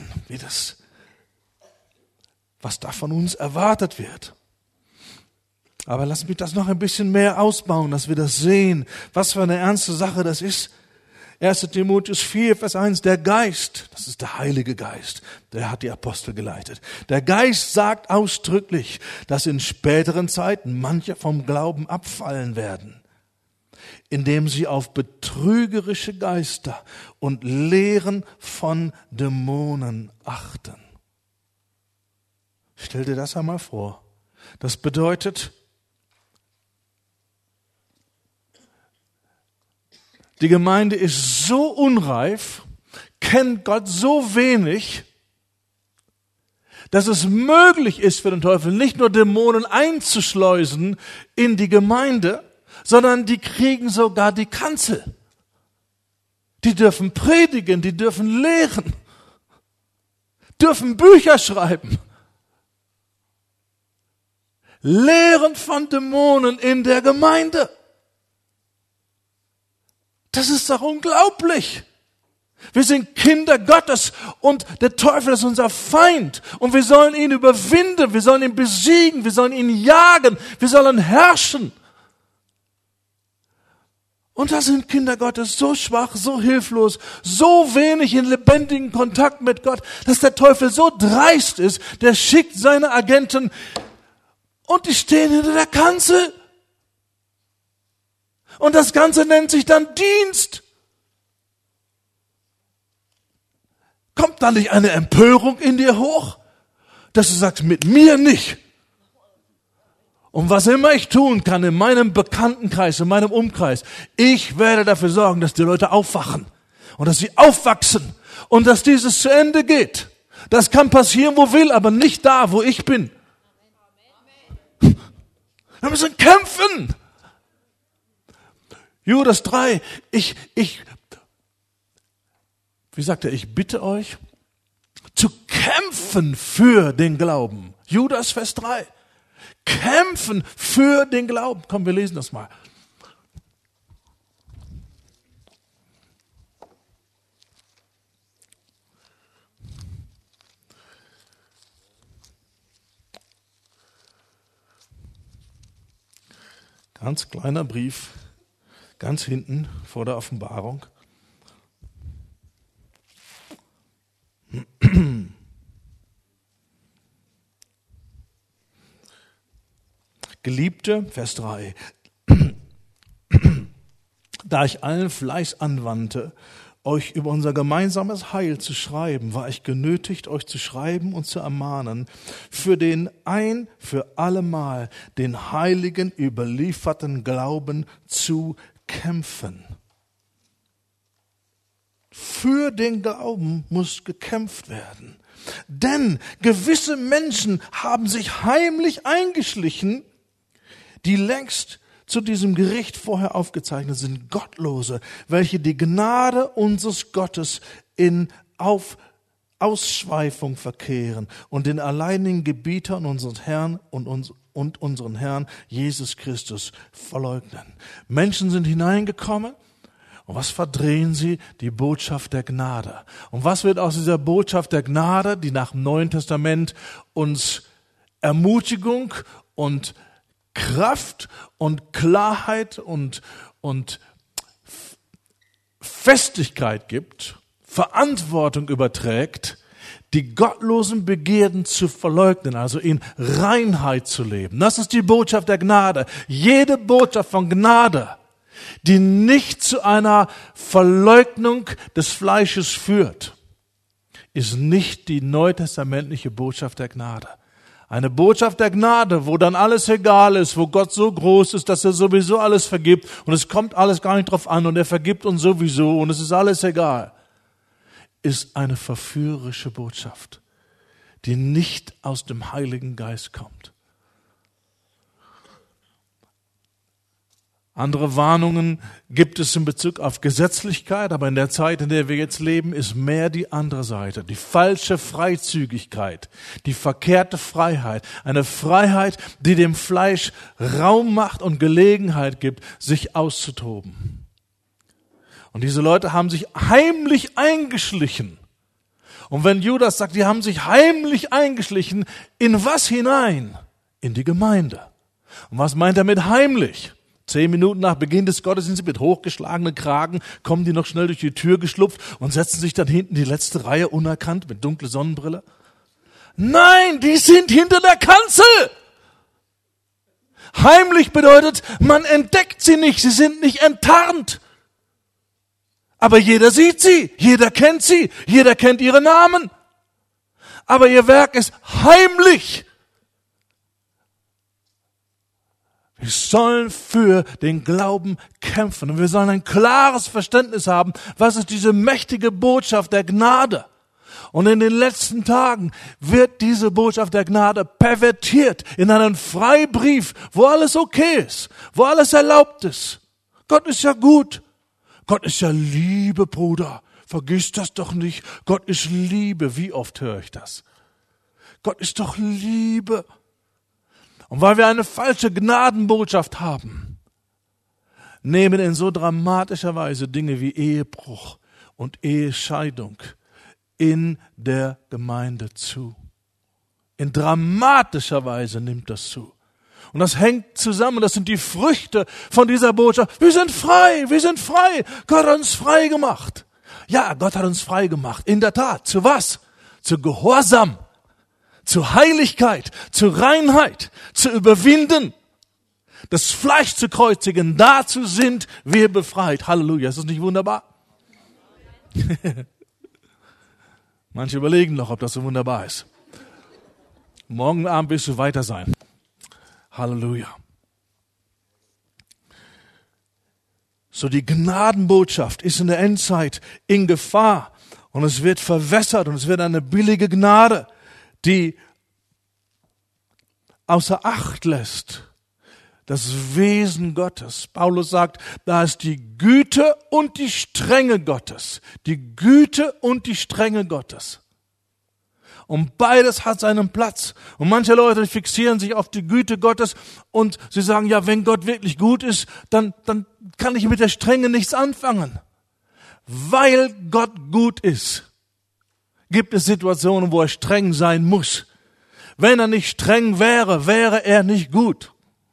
was da von uns erwartet wird. Aber lass mich das noch ein bisschen mehr ausbauen, dass wir das sehen, was für eine ernste Sache das ist. 1. Timotheus 4, Vers 1, der Geist, das ist der Heilige Geist, der hat die Apostel geleitet. Der Geist sagt ausdrücklich, dass in späteren Zeiten manche vom Glauben abfallen werden, indem sie auf betrügerische Geister und Lehren von Dämonen achten. Stell dir das einmal vor. Das bedeutet, die Gemeinde ist so unreif, kennt Gott so wenig, dass es möglich ist für den Teufel, nicht nur Dämonen einzuschleusen in die Gemeinde, sondern die kriegen sogar die Kanzel. Die dürfen predigen, die dürfen lehren, dürfen Bücher schreiben. Lehren von Dämonen in der Gemeinde. Das ist doch unglaublich. Wir sind Kinder Gottes und der Teufel ist unser Feind und wir sollen ihn überwinden, wir sollen ihn besiegen, wir sollen ihn jagen, wir sollen herrschen. Und da sind Kinder Gottes so schwach, so hilflos, so wenig in lebendigen Kontakt mit Gott, dass der Teufel so dreist ist, der schickt seine Agenten und die stehen hinter der Kanzel. Und das Ganze nennt sich dann Dienst. Kommt da nicht eine Empörung in dir hoch, dass du sagst, mit mir nicht? Und was immer ich tun kann in meinem Bekanntenkreis, in meinem Umkreis, ich werde dafür sorgen, dass die Leute aufwachen und dass sie aufwachsen und dass dieses zu Ende geht. Das kann passieren, wo will, aber nicht da, wo ich bin. Wir müssen kämpfen. Judas 3, wie sagt er, ich bitte euch, zu kämpfen für den Glauben. Judas Vers 3. Kämpfen für den Glauben. Komm, wir lesen das mal. Ganz kleiner Brief, ganz hinten vor der Offenbarung. Geliebte, Vers 3, da ich allen Fleiß anwandte, euch über unser gemeinsames Heil zu schreiben, war ich genötigt, euch zu schreiben und zu ermahnen, für den ein für allemal den heiligen überlieferten Glauben zu kämpfen. Für den Glauben muss gekämpft werden. Denn gewisse Menschen haben sich heimlich eingeschlichen, die längst zu diesem Gericht vorher aufgezeichnet sind, Gottlose, welche die Gnade unseres Gottes in Ausschweifung verkehren und den alleinigen Gebieter und unseren Herrn und unseren Herrn Jesus Christus verleugnen. Menschen sind hineingekommen. Und was verdrehen sie? Die Botschaft der Gnade. Und was wird aus dieser Botschaft der Gnade, die nach dem Neuen Testament uns Ermutigung und Kraft und Klarheit und Festigkeit gibt, Verantwortung überträgt, die gottlosen Begierden zu verleugnen, also in Reinheit zu leben. Das ist die Botschaft der Gnade. Jede Botschaft von Gnade, die nicht zu einer Verleugnung des Fleisches führt, ist nicht die neutestamentliche Botschaft der Gnade. Eine Botschaft der Gnade, wo dann alles egal ist, wo Gott so groß ist, dass er sowieso alles vergibt und es kommt alles gar nicht drauf an und er vergibt uns sowieso und es ist alles egal, ist eine verführerische Botschaft, die nicht aus dem Heiligen Geist kommt. Andere Warnungen gibt es in Bezug auf Gesetzlichkeit, aber in der Zeit, in der wir jetzt leben, ist mehr die andere Seite. Die falsche Freizügigkeit, die verkehrte Freiheit. Eine Freiheit, die dem Fleisch Raum macht und Gelegenheit gibt, sich auszutoben. Und diese Leute haben sich heimlich eingeschlichen. Und wenn Judas sagt, die haben sich heimlich eingeschlichen, in was hinein? In die Gemeinde. Und was meint er mit heimlich? 10 Minuten nach Beginn des Gottesdienstes mit hochgeschlagenen Kragen kommen die noch schnell durch die Tür geschlupft und setzen sich dann hinten die letzte Reihe unerkannt mit dunkler Sonnenbrille. Nein, die sind hinter der Kanzel. Heimlich bedeutet, man entdeckt sie nicht, sie sind nicht enttarnt. Aber jeder sieht sie, jeder kennt ihre Namen. Aber ihr Werk ist heimlich. Wir sollen für den Glauben kämpfen und wir sollen ein klares Verständnis haben, was ist diese mächtige Botschaft der Gnade. Und in den letzten Tagen wird diese Botschaft der Gnade pervertiert in einen Freibrief, wo alles okay ist, wo alles erlaubt ist. Gott ist ja gut. Gott ist ja Liebe, Bruder. Vergiss das doch nicht. Gott ist Liebe. Wie oft höre ich das? Gott ist doch Liebe. Und weil wir eine falsche Gnadenbotschaft haben, nehmen in so dramatischer Weise Dinge wie Ehebruch und Ehescheidung in der Gemeinde zu. In dramatischer Weise nimmt das zu. Und das hängt zusammen, das sind die Früchte von dieser Botschaft. Wir sind frei, wir sind frei. Gott hat uns frei gemacht. Ja, Gott hat uns frei gemacht. In der Tat. Zu was? Zu Gehorsam, zu Heiligkeit, zu Reinheit, zu überwinden, das Fleisch zu kreuzigen. Dazu sind wir befreit. Halleluja. Ist das nicht wunderbar? Manche überlegen noch, ob das so wunderbar ist. Morgen Abend wirst du weiter sein. Halleluja. So, die Gnadenbotschaft ist in der Endzeit in Gefahr und es wird verwässert und es wird eine billige Gnade, die außer Acht lässt das Wesen Gottes. Paulus sagt, da ist die Güte und die Strenge Gottes. Die Güte und die Strenge Gottes. Und beides hat seinen Platz. Und manche Leute fixieren sich auf die Güte Gottes und sie sagen, ja, wenn Gott wirklich gut ist, dann kann ich mit der Strenge nichts anfangen. Weil Gott gut ist, gibt es Situationen, wo er streng sein muss. Wenn er nicht streng wäre, wäre er nicht gut.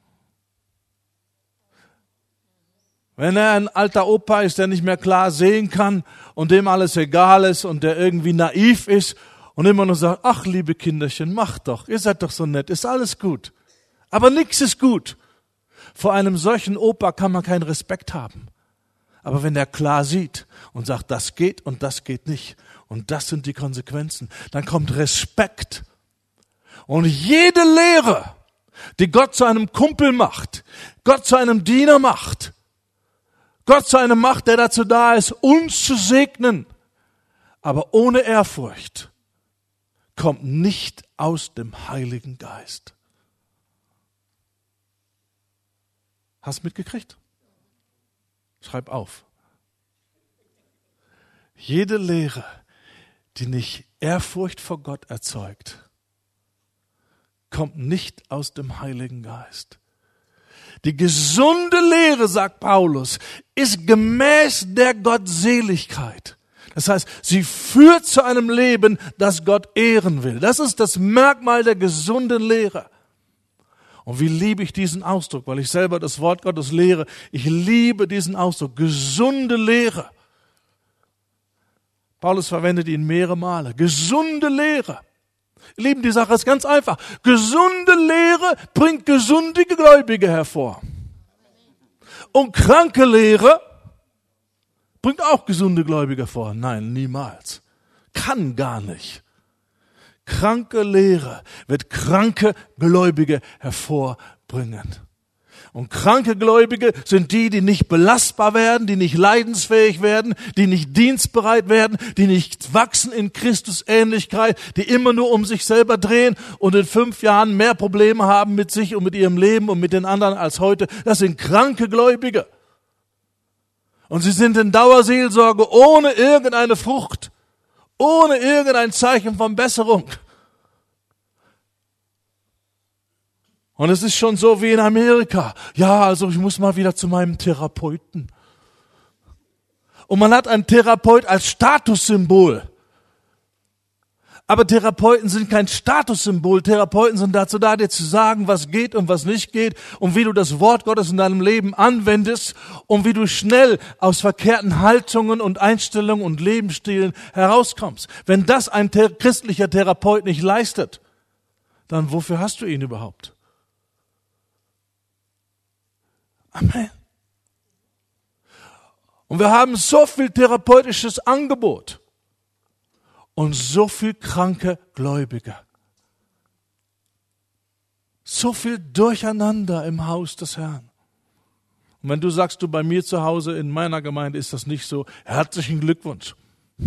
Wenn er ein alter Opa ist, der nicht mehr klar sehen kann und dem alles egal ist und der irgendwie naiv ist und immer nur sagt, ach liebe Kinderchen, macht doch, ihr seid doch so nett, ist alles gut. Aber nichts ist gut. Vor einem solchen Opa kann man keinen Respekt haben. Aber wenn er klar sieht und sagt, das geht und das geht nicht und das sind die Konsequenzen, dann kommt Respekt. Und jede Lehre, die Gott zu einem Kumpel macht, Gott zu einem Diener macht, Gott zu einem macht, der dazu da ist, uns zu segnen, aber ohne Ehrfurcht, kommt nicht aus dem Heiligen Geist. Hast du mitgekriegt? Schreib auf. Jede Lehre, die nicht Ehrfurcht vor Gott erzeugt, kommt nicht aus dem Heiligen Geist. Die gesunde Lehre, sagt Paulus, ist gemäß der Gottseligkeit. Das heißt, sie führt zu einem Leben, das Gott ehren will. Das ist das Merkmal der gesunden Lehre. Und wie liebe ich diesen Ausdruck, weil ich selber das Wort Gottes lehre. Ich liebe diesen Ausdruck, gesunde Lehre. Paulus verwendet ihn mehrere Male. Gesunde Lehre. Ihr Lieben, die Sache ist ganz einfach. Gesunde Lehre bringt gesunde Gläubige hervor. Und kranke Lehre bringt auch gesunde Gläubige hervor. Nein, niemals. Kann gar nicht. Kranke Lehre wird kranke Gläubige hervorbringen. Und kranke Gläubige sind die, die nicht belastbar werden, die nicht leidensfähig werden, die nicht dienstbereit werden, die nicht wachsen in Christus Ähnlichkeit, die immer nur um sich selber drehen und in 5 Jahren mehr Probleme haben mit sich und mit ihrem Leben und mit den anderen als heute. Das sind kranke Gläubige. Und sie sind in Dauerseelsorge ohne irgendeine Frucht, ohne irgendein Zeichen von Besserung. Und es ist schon so wie in Amerika. Ja, also ich muss mal wieder zu meinem Therapeuten. Und man hat einen Therapeut als Statussymbol. Aber Therapeuten sind kein Statussymbol. Therapeuten sind dazu da, dir zu sagen, was geht und was nicht geht und wie du das Wort Gottes in deinem Leben anwendest und wie du schnell aus verkehrten Haltungen und Einstellungen und Lebensstilen herauskommst. Wenn das ein christlicher Therapeut nicht leistet, dann wofür hast du ihn überhaupt? Amen. Und wir haben so viel therapeutisches Angebot und so viel kranke Gläubige. So viel Durcheinander im Haus des Herrn. Und wenn du sagst, du bei mir zu Hause in meiner Gemeinde ist das nicht so, herzlichen Glückwunsch.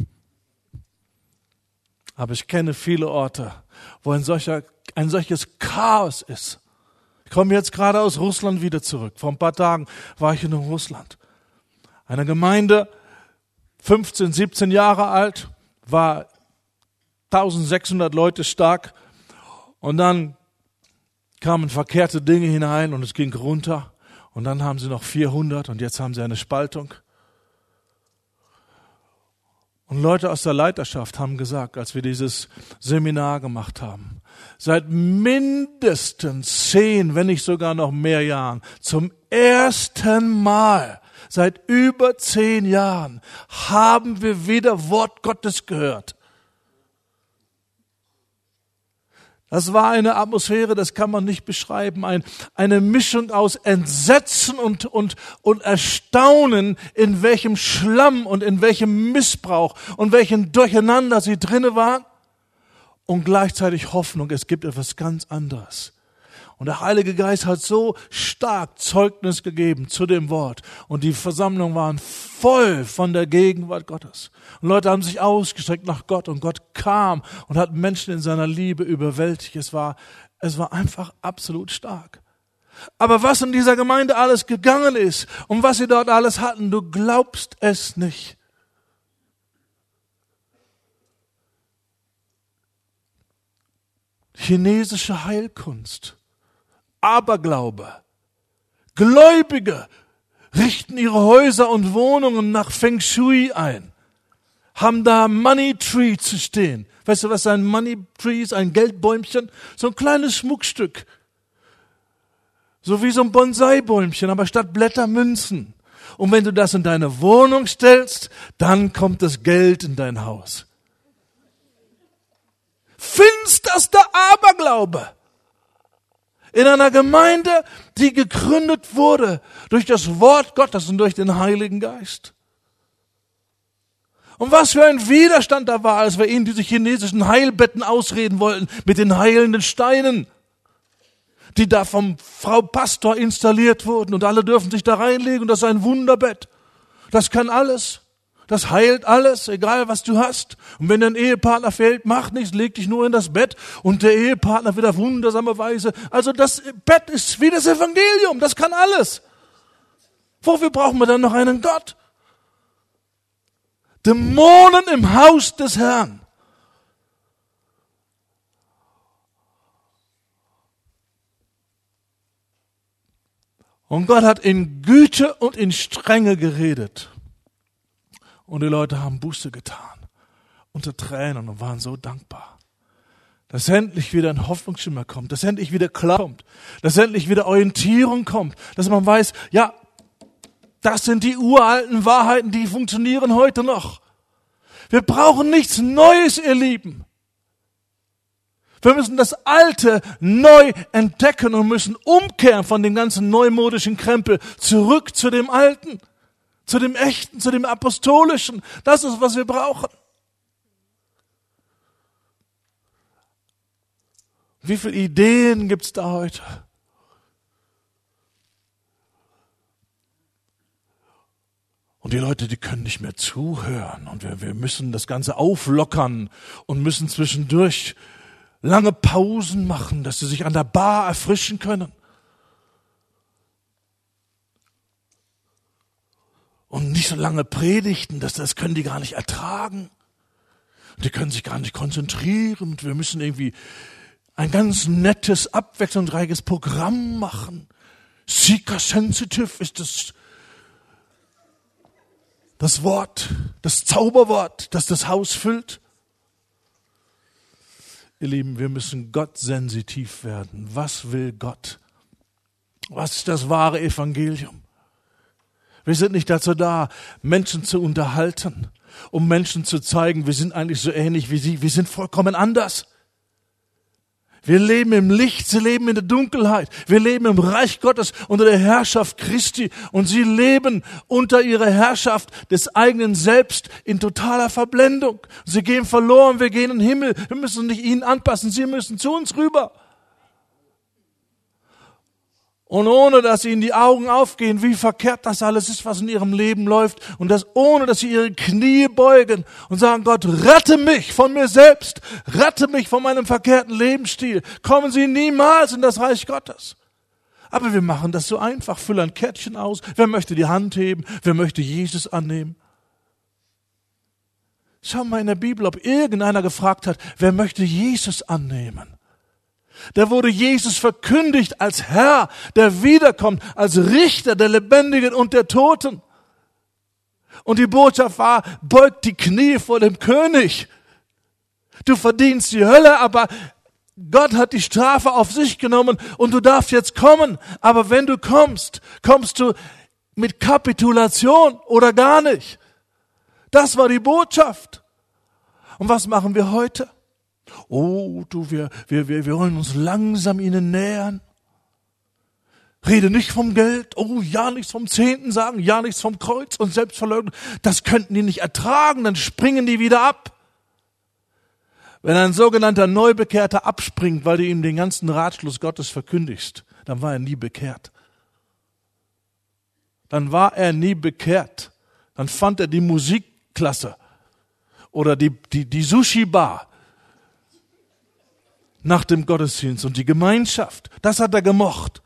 Aber ich kenne viele Orte, wo ein solches Chaos ist. Ich komme jetzt gerade aus Russland wieder zurück. Vor ein paar Tagen war ich in Russland. Eine Gemeinde, 15, 17 Jahre alt, war 1600 Leute stark. Und dann kamen verkehrte Dinge hinein und es ging runter. Und dann haben sie noch 400 und jetzt haben sie eine Spaltung. Und Leute aus der Leiterschaft haben gesagt, als wir dieses Seminar gemacht haben, seit mindestens 10, wenn nicht sogar noch mehr Jahren, zum ersten Mal seit über 10 Jahren haben wir wieder Wort Gottes gehört. Das war eine Atmosphäre, das kann man nicht beschreiben, eine Mischung aus Entsetzen und Erstaunen, in welchem Schlamm und in welchem Missbrauch und welchem Durcheinander sie drinne waren, und gleichzeitig Hoffnung, es gibt etwas ganz anderes. Und der Heilige Geist hat so stark Zeugnis gegeben zu dem Wort. Und die Versammlungen waren voll von der Gegenwart Gottes. Und Leute haben sich ausgestreckt nach Gott. Und Gott kam und hat Menschen in seiner Liebe überwältigt. Es war einfach absolut stark. Aber was in dieser Gemeinde alles gegangen ist und was sie dort alles hatten, du glaubst es nicht. Chinesische Heilkunst. Aberglaube. Gläubige richten ihre Häuser und Wohnungen nach Feng Shui ein. Haben da Money Tree zu stehen. Weißt du, was ein Money Tree ist? Ein Geldbäumchen? So ein kleines Schmuckstück. So wie so ein Bonsai-Bäumchen, aber statt Blätter Münzen. Und wenn du das in deine Wohnung stellst, dann kommt das Geld in dein Haus. Finsterster Aberglaube. In einer Gemeinde, die gegründet wurde durch das Wort Gottes und durch den Heiligen Geist. Und was für ein Widerstand da war, als wir ihnen diese chinesischen Heilbetten ausreden wollten mit den heilenden Steinen, die da vom Frau Pastor installiert wurden und alle dürfen sich da reinlegen und das ist ein Wunderbett. Das kann alles. Das heilt alles, egal was du hast. Und wenn dein Ehepartner fehlt, mach nichts, leg dich nur in das Bett und der Ehepartner wird auf wundersame Weise. Also das Bett ist wie das Evangelium, das kann alles. Wofür brauchen wir dann noch einen Gott? Dämonen im Haus des Herrn. Und Gott hat in Güte und in Strenge geredet. Und die Leute haben Buße getan, unter Tränen, und waren so dankbar, dass endlich wieder ein Hoffnungsschimmer kommt, dass endlich wieder klar kommt, dass endlich wieder Orientierung kommt, dass man weiß, ja, das sind die uralten Wahrheiten, die funktionieren heute noch. Wir brauchen nichts Neues, ihr Lieben. Wir müssen das Alte neu entdecken und müssen umkehren von dem ganzen neumodischen Krempel zurück zu dem Alten. Zu dem Echten, zu dem Apostolischen. Das ist, was wir brauchen. Wie viele Ideen gibt's da heute? Und die Leute, die können nicht mehr zuhören. Und wir müssen das Ganze auflockern und müssen zwischendurch lange Pausen machen, dass sie sich an der Bar erfrischen können. Und nicht so lange predigten, das können die gar nicht ertragen. Die können sich gar nicht konzentrieren. Und wir müssen irgendwie ein ganz nettes, abwechslungsreiches Programm machen. Seeker Sensitive ist das Wort, das Zauberwort, das das Haus füllt. Ihr Lieben, wir müssen Gott sensitiv werden. Was will Gott? Was ist das wahre Evangelium? Wir sind nicht dazu da, Menschen zu unterhalten, um Menschen zu zeigen, wir sind eigentlich so ähnlich wie sie. Wir sind vollkommen anders. Wir leben im Licht, sie leben in der Dunkelheit. Wir leben im Reich Gottes unter der Herrschaft Christi und sie leben unter ihrer Herrschaft des eigenen Selbst in totaler Verblendung. Sie gehen verloren, wir gehen in den Himmel. Wir müssen nicht ihnen anpassen, sie müssen zu uns rüber. Und ohne, dass ihnen die Augen aufgehen, wie verkehrt das alles ist, was in ihrem Leben läuft. Und das ohne, dass sie ihre Knie beugen und sagen, Gott, rette mich von mir selbst. Rette mich von meinem verkehrten Lebensstil. Kommen sie niemals in das Reich Gottes. Aber wir machen das so einfach. Füllen ein Kärtchen aus. Wer möchte die Hand heben? Wer möchte Jesus annehmen? Schau mal in der Bibel, ob irgendeiner gefragt hat, wer möchte Jesus annehmen? Da wurde Jesus verkündigt als Herr, der wiederkommt, als Richter der Lebendigen und der Toten. Und die Botschaft war, beugt die Knie vor dem König. Du verdienst die Hölle, aber Gott hat die Strafe auf sich genommen und du darfst jetzt kommen. Aber wenn du kommst, kommst du mit Kapitulation oder gar nicht. Das war die Botschaft. Und was machen wir heute? Oh, wir wollen uns langsam ihnen nähern. Rede nicht vom Geld, oh, ja nichts vom Zehnten sagen, ja nichts vom Kreuz und Selbstverleugnung. Das könnten die nicht ertragen, dann springen die wieder ab. Wenn ein sogenannter Neubekehrter abspringt, weil du ihm den ganzen Ratschluss Gottes verkündigst, dann war er nie bekehrt. Dann war er nie bekehrt. Dann fand er die Musik klasse oder die Sushi-Bar nach dem Gottesdienst und die Gemeinschaft. Das hat er gemocht.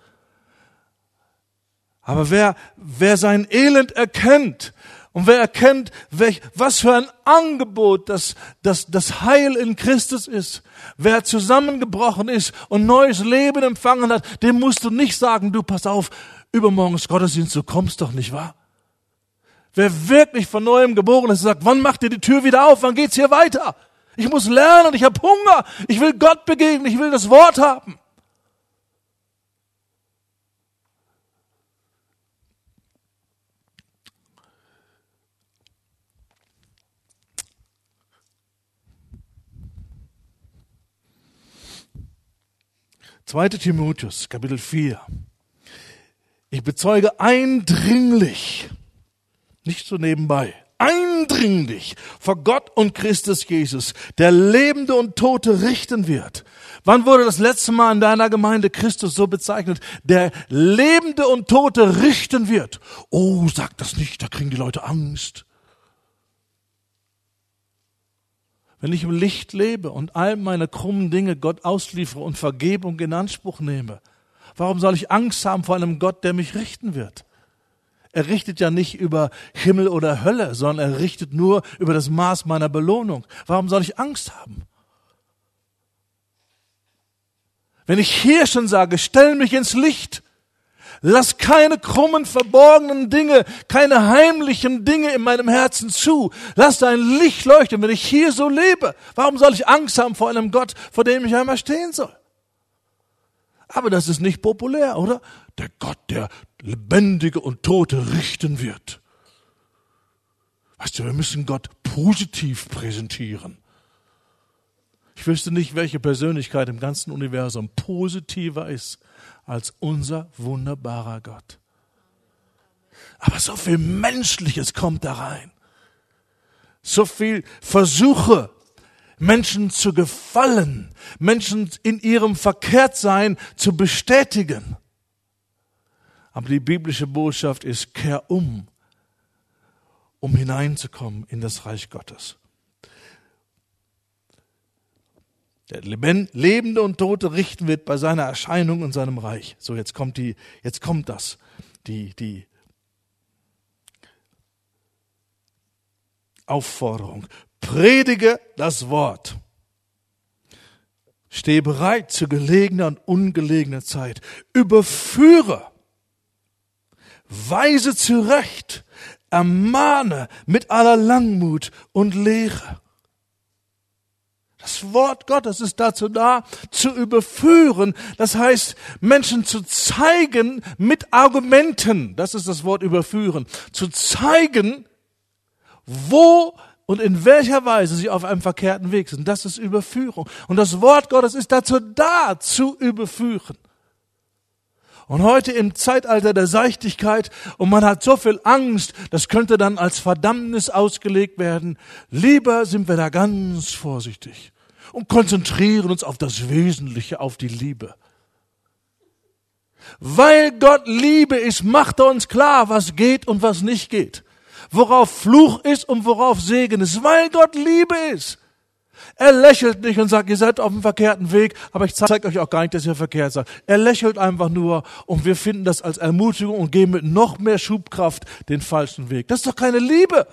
Aber wer sein Elend erkennt und wer erkennt, was für ein Angebot das Heil in Christus ist, wer zusammengebrochen ist und neues Leben empfangen hat, dem musst du nicht sagen, du pass auf, übermorgen ist Gottesdienst, du kommst doch nicht, wahr? Wer wirklich von Neuem geboren ist, sagt, wann macht ihr die Tür wieder auf, wann geht's hier weiter? Ich muss lernen, ich habe Hunger, ich will Gott begegnen, ich will das Wort haben. Zweite Timotheus, Kapitel 4. Ich bezeuge eindringlich, nicht so nebenbei, eindringlich vor Gott und Christus Jesus, der Lebende und Tote richten wird. Wann wurde das letzte Mal in deiner Gemeinde Christus so bezeichnet? Der Lebende und Tote richten wird. Oh, sag das nicht, da kriegen die Leute Angst. Wenn ich im Licht lebe und all meine krummen Dinge Gott ausliefere und Vergebung in Anspruch nehme, warum soll ich Angst haben vor einem Gott, der mich richten wird? Er richtet ja nicht über Himmel oder Hölle, sondern er richtet nur über das Maß meiner Belohnung. Warum soll ich Angst haben? Wenn ich hier schon sage, stell mich ins Licht, lass keine krummen, verborgenen Dinge, keine heimlichen Dinge in meinem Herzen zu. Lass dein Licht leuchten, wenn ich hier so lebe. Warum soll ich Angst haben vor einem Gott, vor dem ich einmal stehen soll? Aber das ist nicht populär, oder? Der Gott, der Lebendige und Tote richten wird. Weißt du, wir müssen Gott positiv präsentieren. Ich wüsste nicht, welche Persönlichkeit im ganzen Universum positiver ist als unser wunderbarer Gott. Aber so viel Menschliches kommt da rein. So viel Versuche, Menschen zu gefallen, Menschen in ihrem Verkehrtsein zu bestätigen. Aber die biblische Botschaft ist, kehr um hineinzukommen in das Reich Gottes. Der Lebende und Tote richten wird bei seiner Erscheinung in seinem Reich. So, jetzt kommt das. Die Aufforderung. Predige das Wort. Stehe bereit zu gelegener und ungelegener Zeit. Überführe. Weise zurecht. Ermahne mit aller Langmut und Lehre. Das Wort Gottes ist dazu da, zu überführen. Das heißt, Menschen zu zeigen mit Argumenten. Das ist das Wort überführen. Zu zeigen, wo und in welcher Weise sie auf einem verkehrten Weg sind. Das ist Überführung. Und das Wort Gottes ist dazu da, zu überführen. Und heute im Zeitalter der Seichtigkeit und man hat so viel Angst, das könnte dann als Verdammnis ausgelegt werden. Lieber sind wir da ganz vorsichtig und konzentrieren uns auf das Wesentliche, auf die Liebe. Weil Gott Liebe ist, macht er uns klar, was geht und was nicht geht. Worauf Fluch ist und worauf Segen ist, weil Gott Liebe ist. Er lächelt nicht und sagt, ihr seid auf dem verkehrten Weg, aber ich zeige euch auch gar nicht, dass ihr verkehrt seid. Er lächelt einfach nur und wir finden das als Ermutigung und gehen mit noch mehr Schubkraft den falschen Weg. Das ist doch keine Liebe.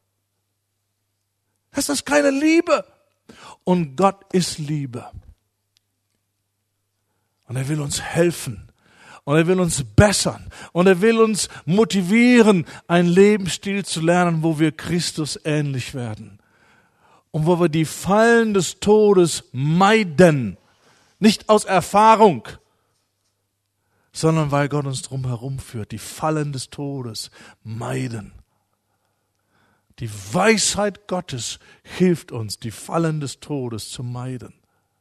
Das ist keine Liebe. Und Gott ist Liebe. Und er will uns helfen. Und er will uns bessern. Und er will uns motivieren, einen Lebensstil zu lernen, wo wir Christus ähnlich werden. Und wo wir die Fallen des Todes meiden. Nicht aus Erfahrung, sondern weil Gott uns drumherum führt. Die Fallen des Todes meiden. Die Weisheit Gottes hilft uns, die Fallen des Todes zu meiden.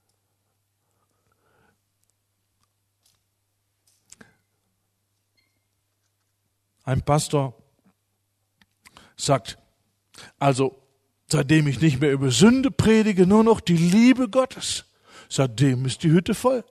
Ein Pastor sagt, also seitdem ich nicht mehr über Sünde predige, nur noch die Liebe Gottes. Seitdem ist die Hütte voll.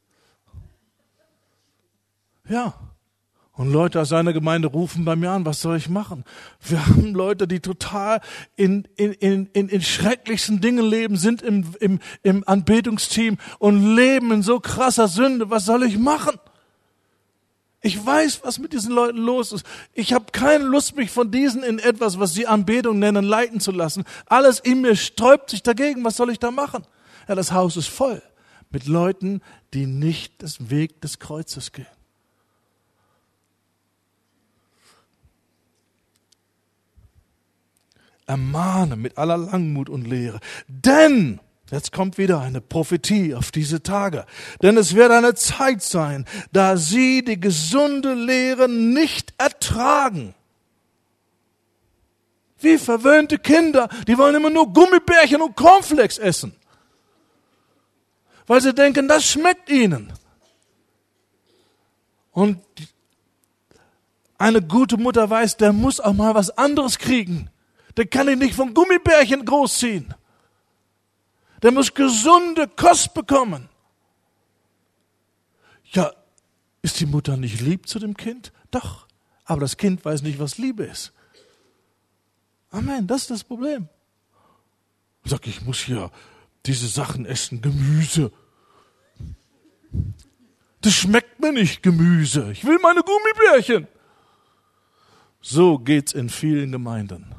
Ja. Und Leute aus seiner Gemeinde rufen bei mir an, was soll ich machen? Wir haben Leute, die total in schrecklichsten Dingen leben, sind im Anbetungsteam und leben in so krasser Sünde. Was soll ich machen? Ich weiß, was mit diesen Leuten los ist. Ich habe keine Lust, mich von diesen in etwas, was sie Anbetung nennen, leiten zu lassen. Alles in mir sträubt sich dagegen. Was soll ich da machen? Ja, das Haus ist voll mit Leuten, die nicht den Weg des Kreuzes gehen. Ermahne mit aller Langmut und Lehre. Denn, jetzt kommt wieder eine Prophetie auf diese Tage, denn es wird eine Zeit sein, da sie die gesunde Lehre nicht ertragen. Wie verwöhnte Kinder, die wollen immer nur Gummibärchen und Cornflakes essen. Weil sie denken, das schmeckt ihnen. Und eine gute Mutter weiß, der muss auch mal was anderes kriegen. Der kann ihn nicht von Gummibärchen großziehen. Der muss gesunde Kost bekommen. Ja, ist die Mutter nicht lieb zu dem Kind? Doch, aber das Kind weiß nicht, was Liebe ist. Amen, das ist das Problem. Sag, ich muss hier diese Sachen essen, Gemüse. Das schmeckt mir nicht, Gemüse. Ich will meine Gummibärchen. So geht's in vielen Gemeinden.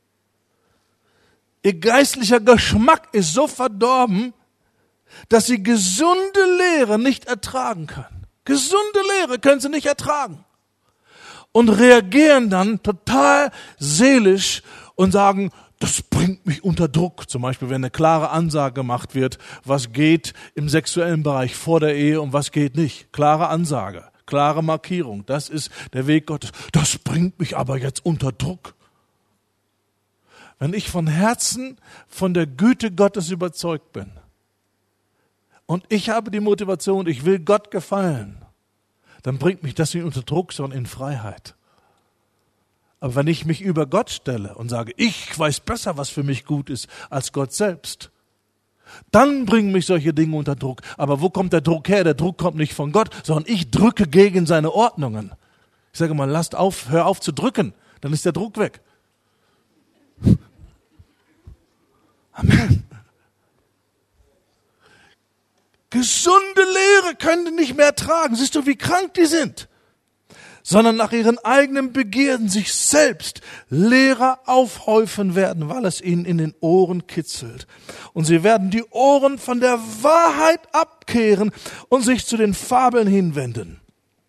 Ihr geistlicher Geschmack ist so verdorben, dass sie gesunde Lehre nicht ertragen können. Gesunde Lehre können sie nicht ertragen. Und reagieren dann total seelisch und sagen, das bringt mich unter Druck. Zum Beispiel, wenn eine klare Ansage gemacht wird, was geht im sexuellen Bereich vor der Ehe und was geht nicht. Klare Ansage, klare Markierung. Das ist der Weg Gottes. Das bringt mich aber jetzt unter Druck. Wenn ich von Herzen von der Güte Gottes überzeugt bin und ich habe die Motivation, ich will Gott gefallen, dann bringt mich das nicht unter Druck, sondern in Freiheit. Aber wenn ich mich über Gott stelle und sage, ich weiß besser, was für mich gut ist, als Gott selbst, dann bringen mich solche Dinge unter Druck. Aber wo kommt der Druck her? Der Druck kommt nicht von Gott, sondern ich drücke gegen seine Ordnungen. Ich sage mal, hör auf zu drücken, dann ist der Druck weg. Amen. Gesunde Lehre können die nicht mehr ertragen. Siehst du, wie krank die sind? Sondern nach ihren eigenen Begierden sich selbst Lehrer aufhäufen werden, weil es ihnen in den Ohren kitzelt. Und sie werden die Ohren von der Wahrheit abkehren und sich zu den Fabeln hinwenden.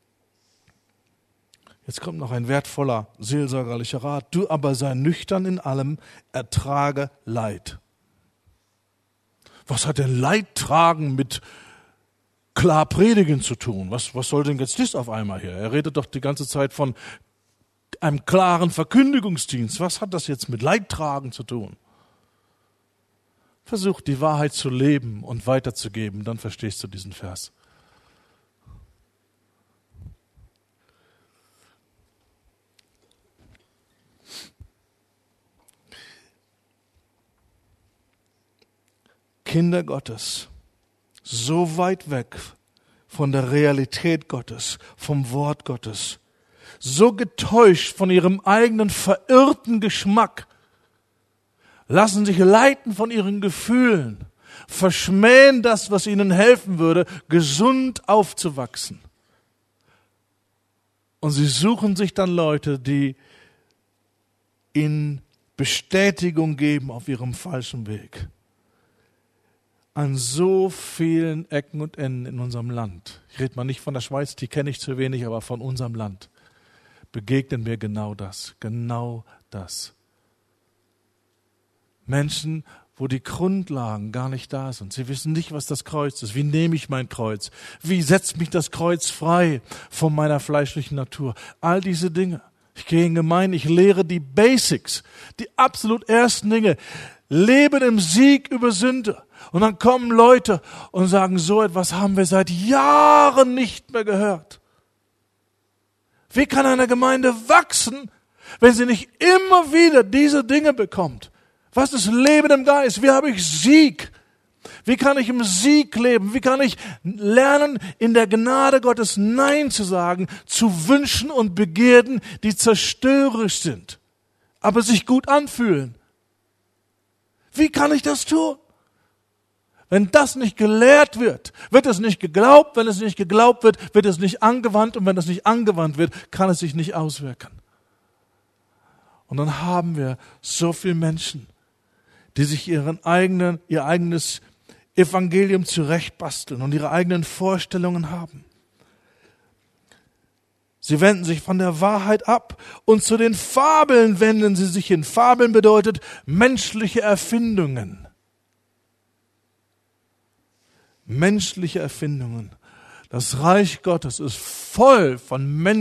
Jetzt kommt noch ein wertvoller seelsorgerlicher Rat. Du aber sei nüchtern in allem, ertrage Leid. Was hat denn Leid tragen mit klar predigen zu tun? Was soll denn jetzt das auf einmal hier? Er redet doch die ganze Zeit von einem klaren Verkündigungsdienst. Was hat das jetzt mit Leid tragen zu tun? Versuch die Wahrheit zu leben und weiterzugeben, dann verstehst du diesen Vers. Kinder Gottes, so weit weg von der Realität Gottes, vom Wort Gottes, so getäuscht von ihrem eigenen verirrten Geschmack, lassen sich leiten von ihren Gefühlen, verschmähen das, was ihnen helfen würde, gesund aufzuwachsen. Und sie suchen sich dann Leute, die ihnen Bestätigung geben auf ihrem falschen Weg. an so vielen Ecken und Enden in unserem Land, ich rede mal nicht von der Schweiz, die kenne ich zu wenig, aber von unserem Land, begegnen wir genau das. Menschen, wo die Grundlagen gar nicht da sind. Sie wissen nicht, was das Kreuz ist. Wie nehme ich mein Kreuz? Wie setzt mich das Kreuz frei von meiner fleischlichen Natur? All diese Dinge. Ich gehe in Gemeinden, ich lehre die Basics, die absolut ersten Dinge. Leben im Sieg über Sünde. Und dann kommen Leute und sagen, so etwas haben wir seit Jahren nicht mehr gehört. Wie kann eine Gemeinde wachsen, wenn sie nicht immer wieder diese Dinge bekommt? Was ist Leben im Geist? Wie habe ich Sieg? Wie kann ich im Sieg leben? Wie kann ich lernen, in der Gnade Gottes Nein zu sagen, zu Wünschen und Begierden, die zerstörerisch sind, aber sich gut anfühlen? Wie kann ich das tun? Wenn das nicht gelehrt wird, wird es nicht geglaubt. Wenn es nicht geglaubt wird, wird es nicht angewandt. Und wenn es nicht angewandt wird, kann es sich nicht auswirken. Und dann haben wir so viele Menschen, die sich ihr eigenes Evangelium zurechtbasteln und ihre eigenen Vorstellungen haben. Sie wenden sich von der Wahrheit ab und zu den Fabeln wenden sie sich hin. Fabeln bedeutet menschliche Erfindungen. Menschliche Erfindungen. Das Reich Gottes ist voll von Menschen.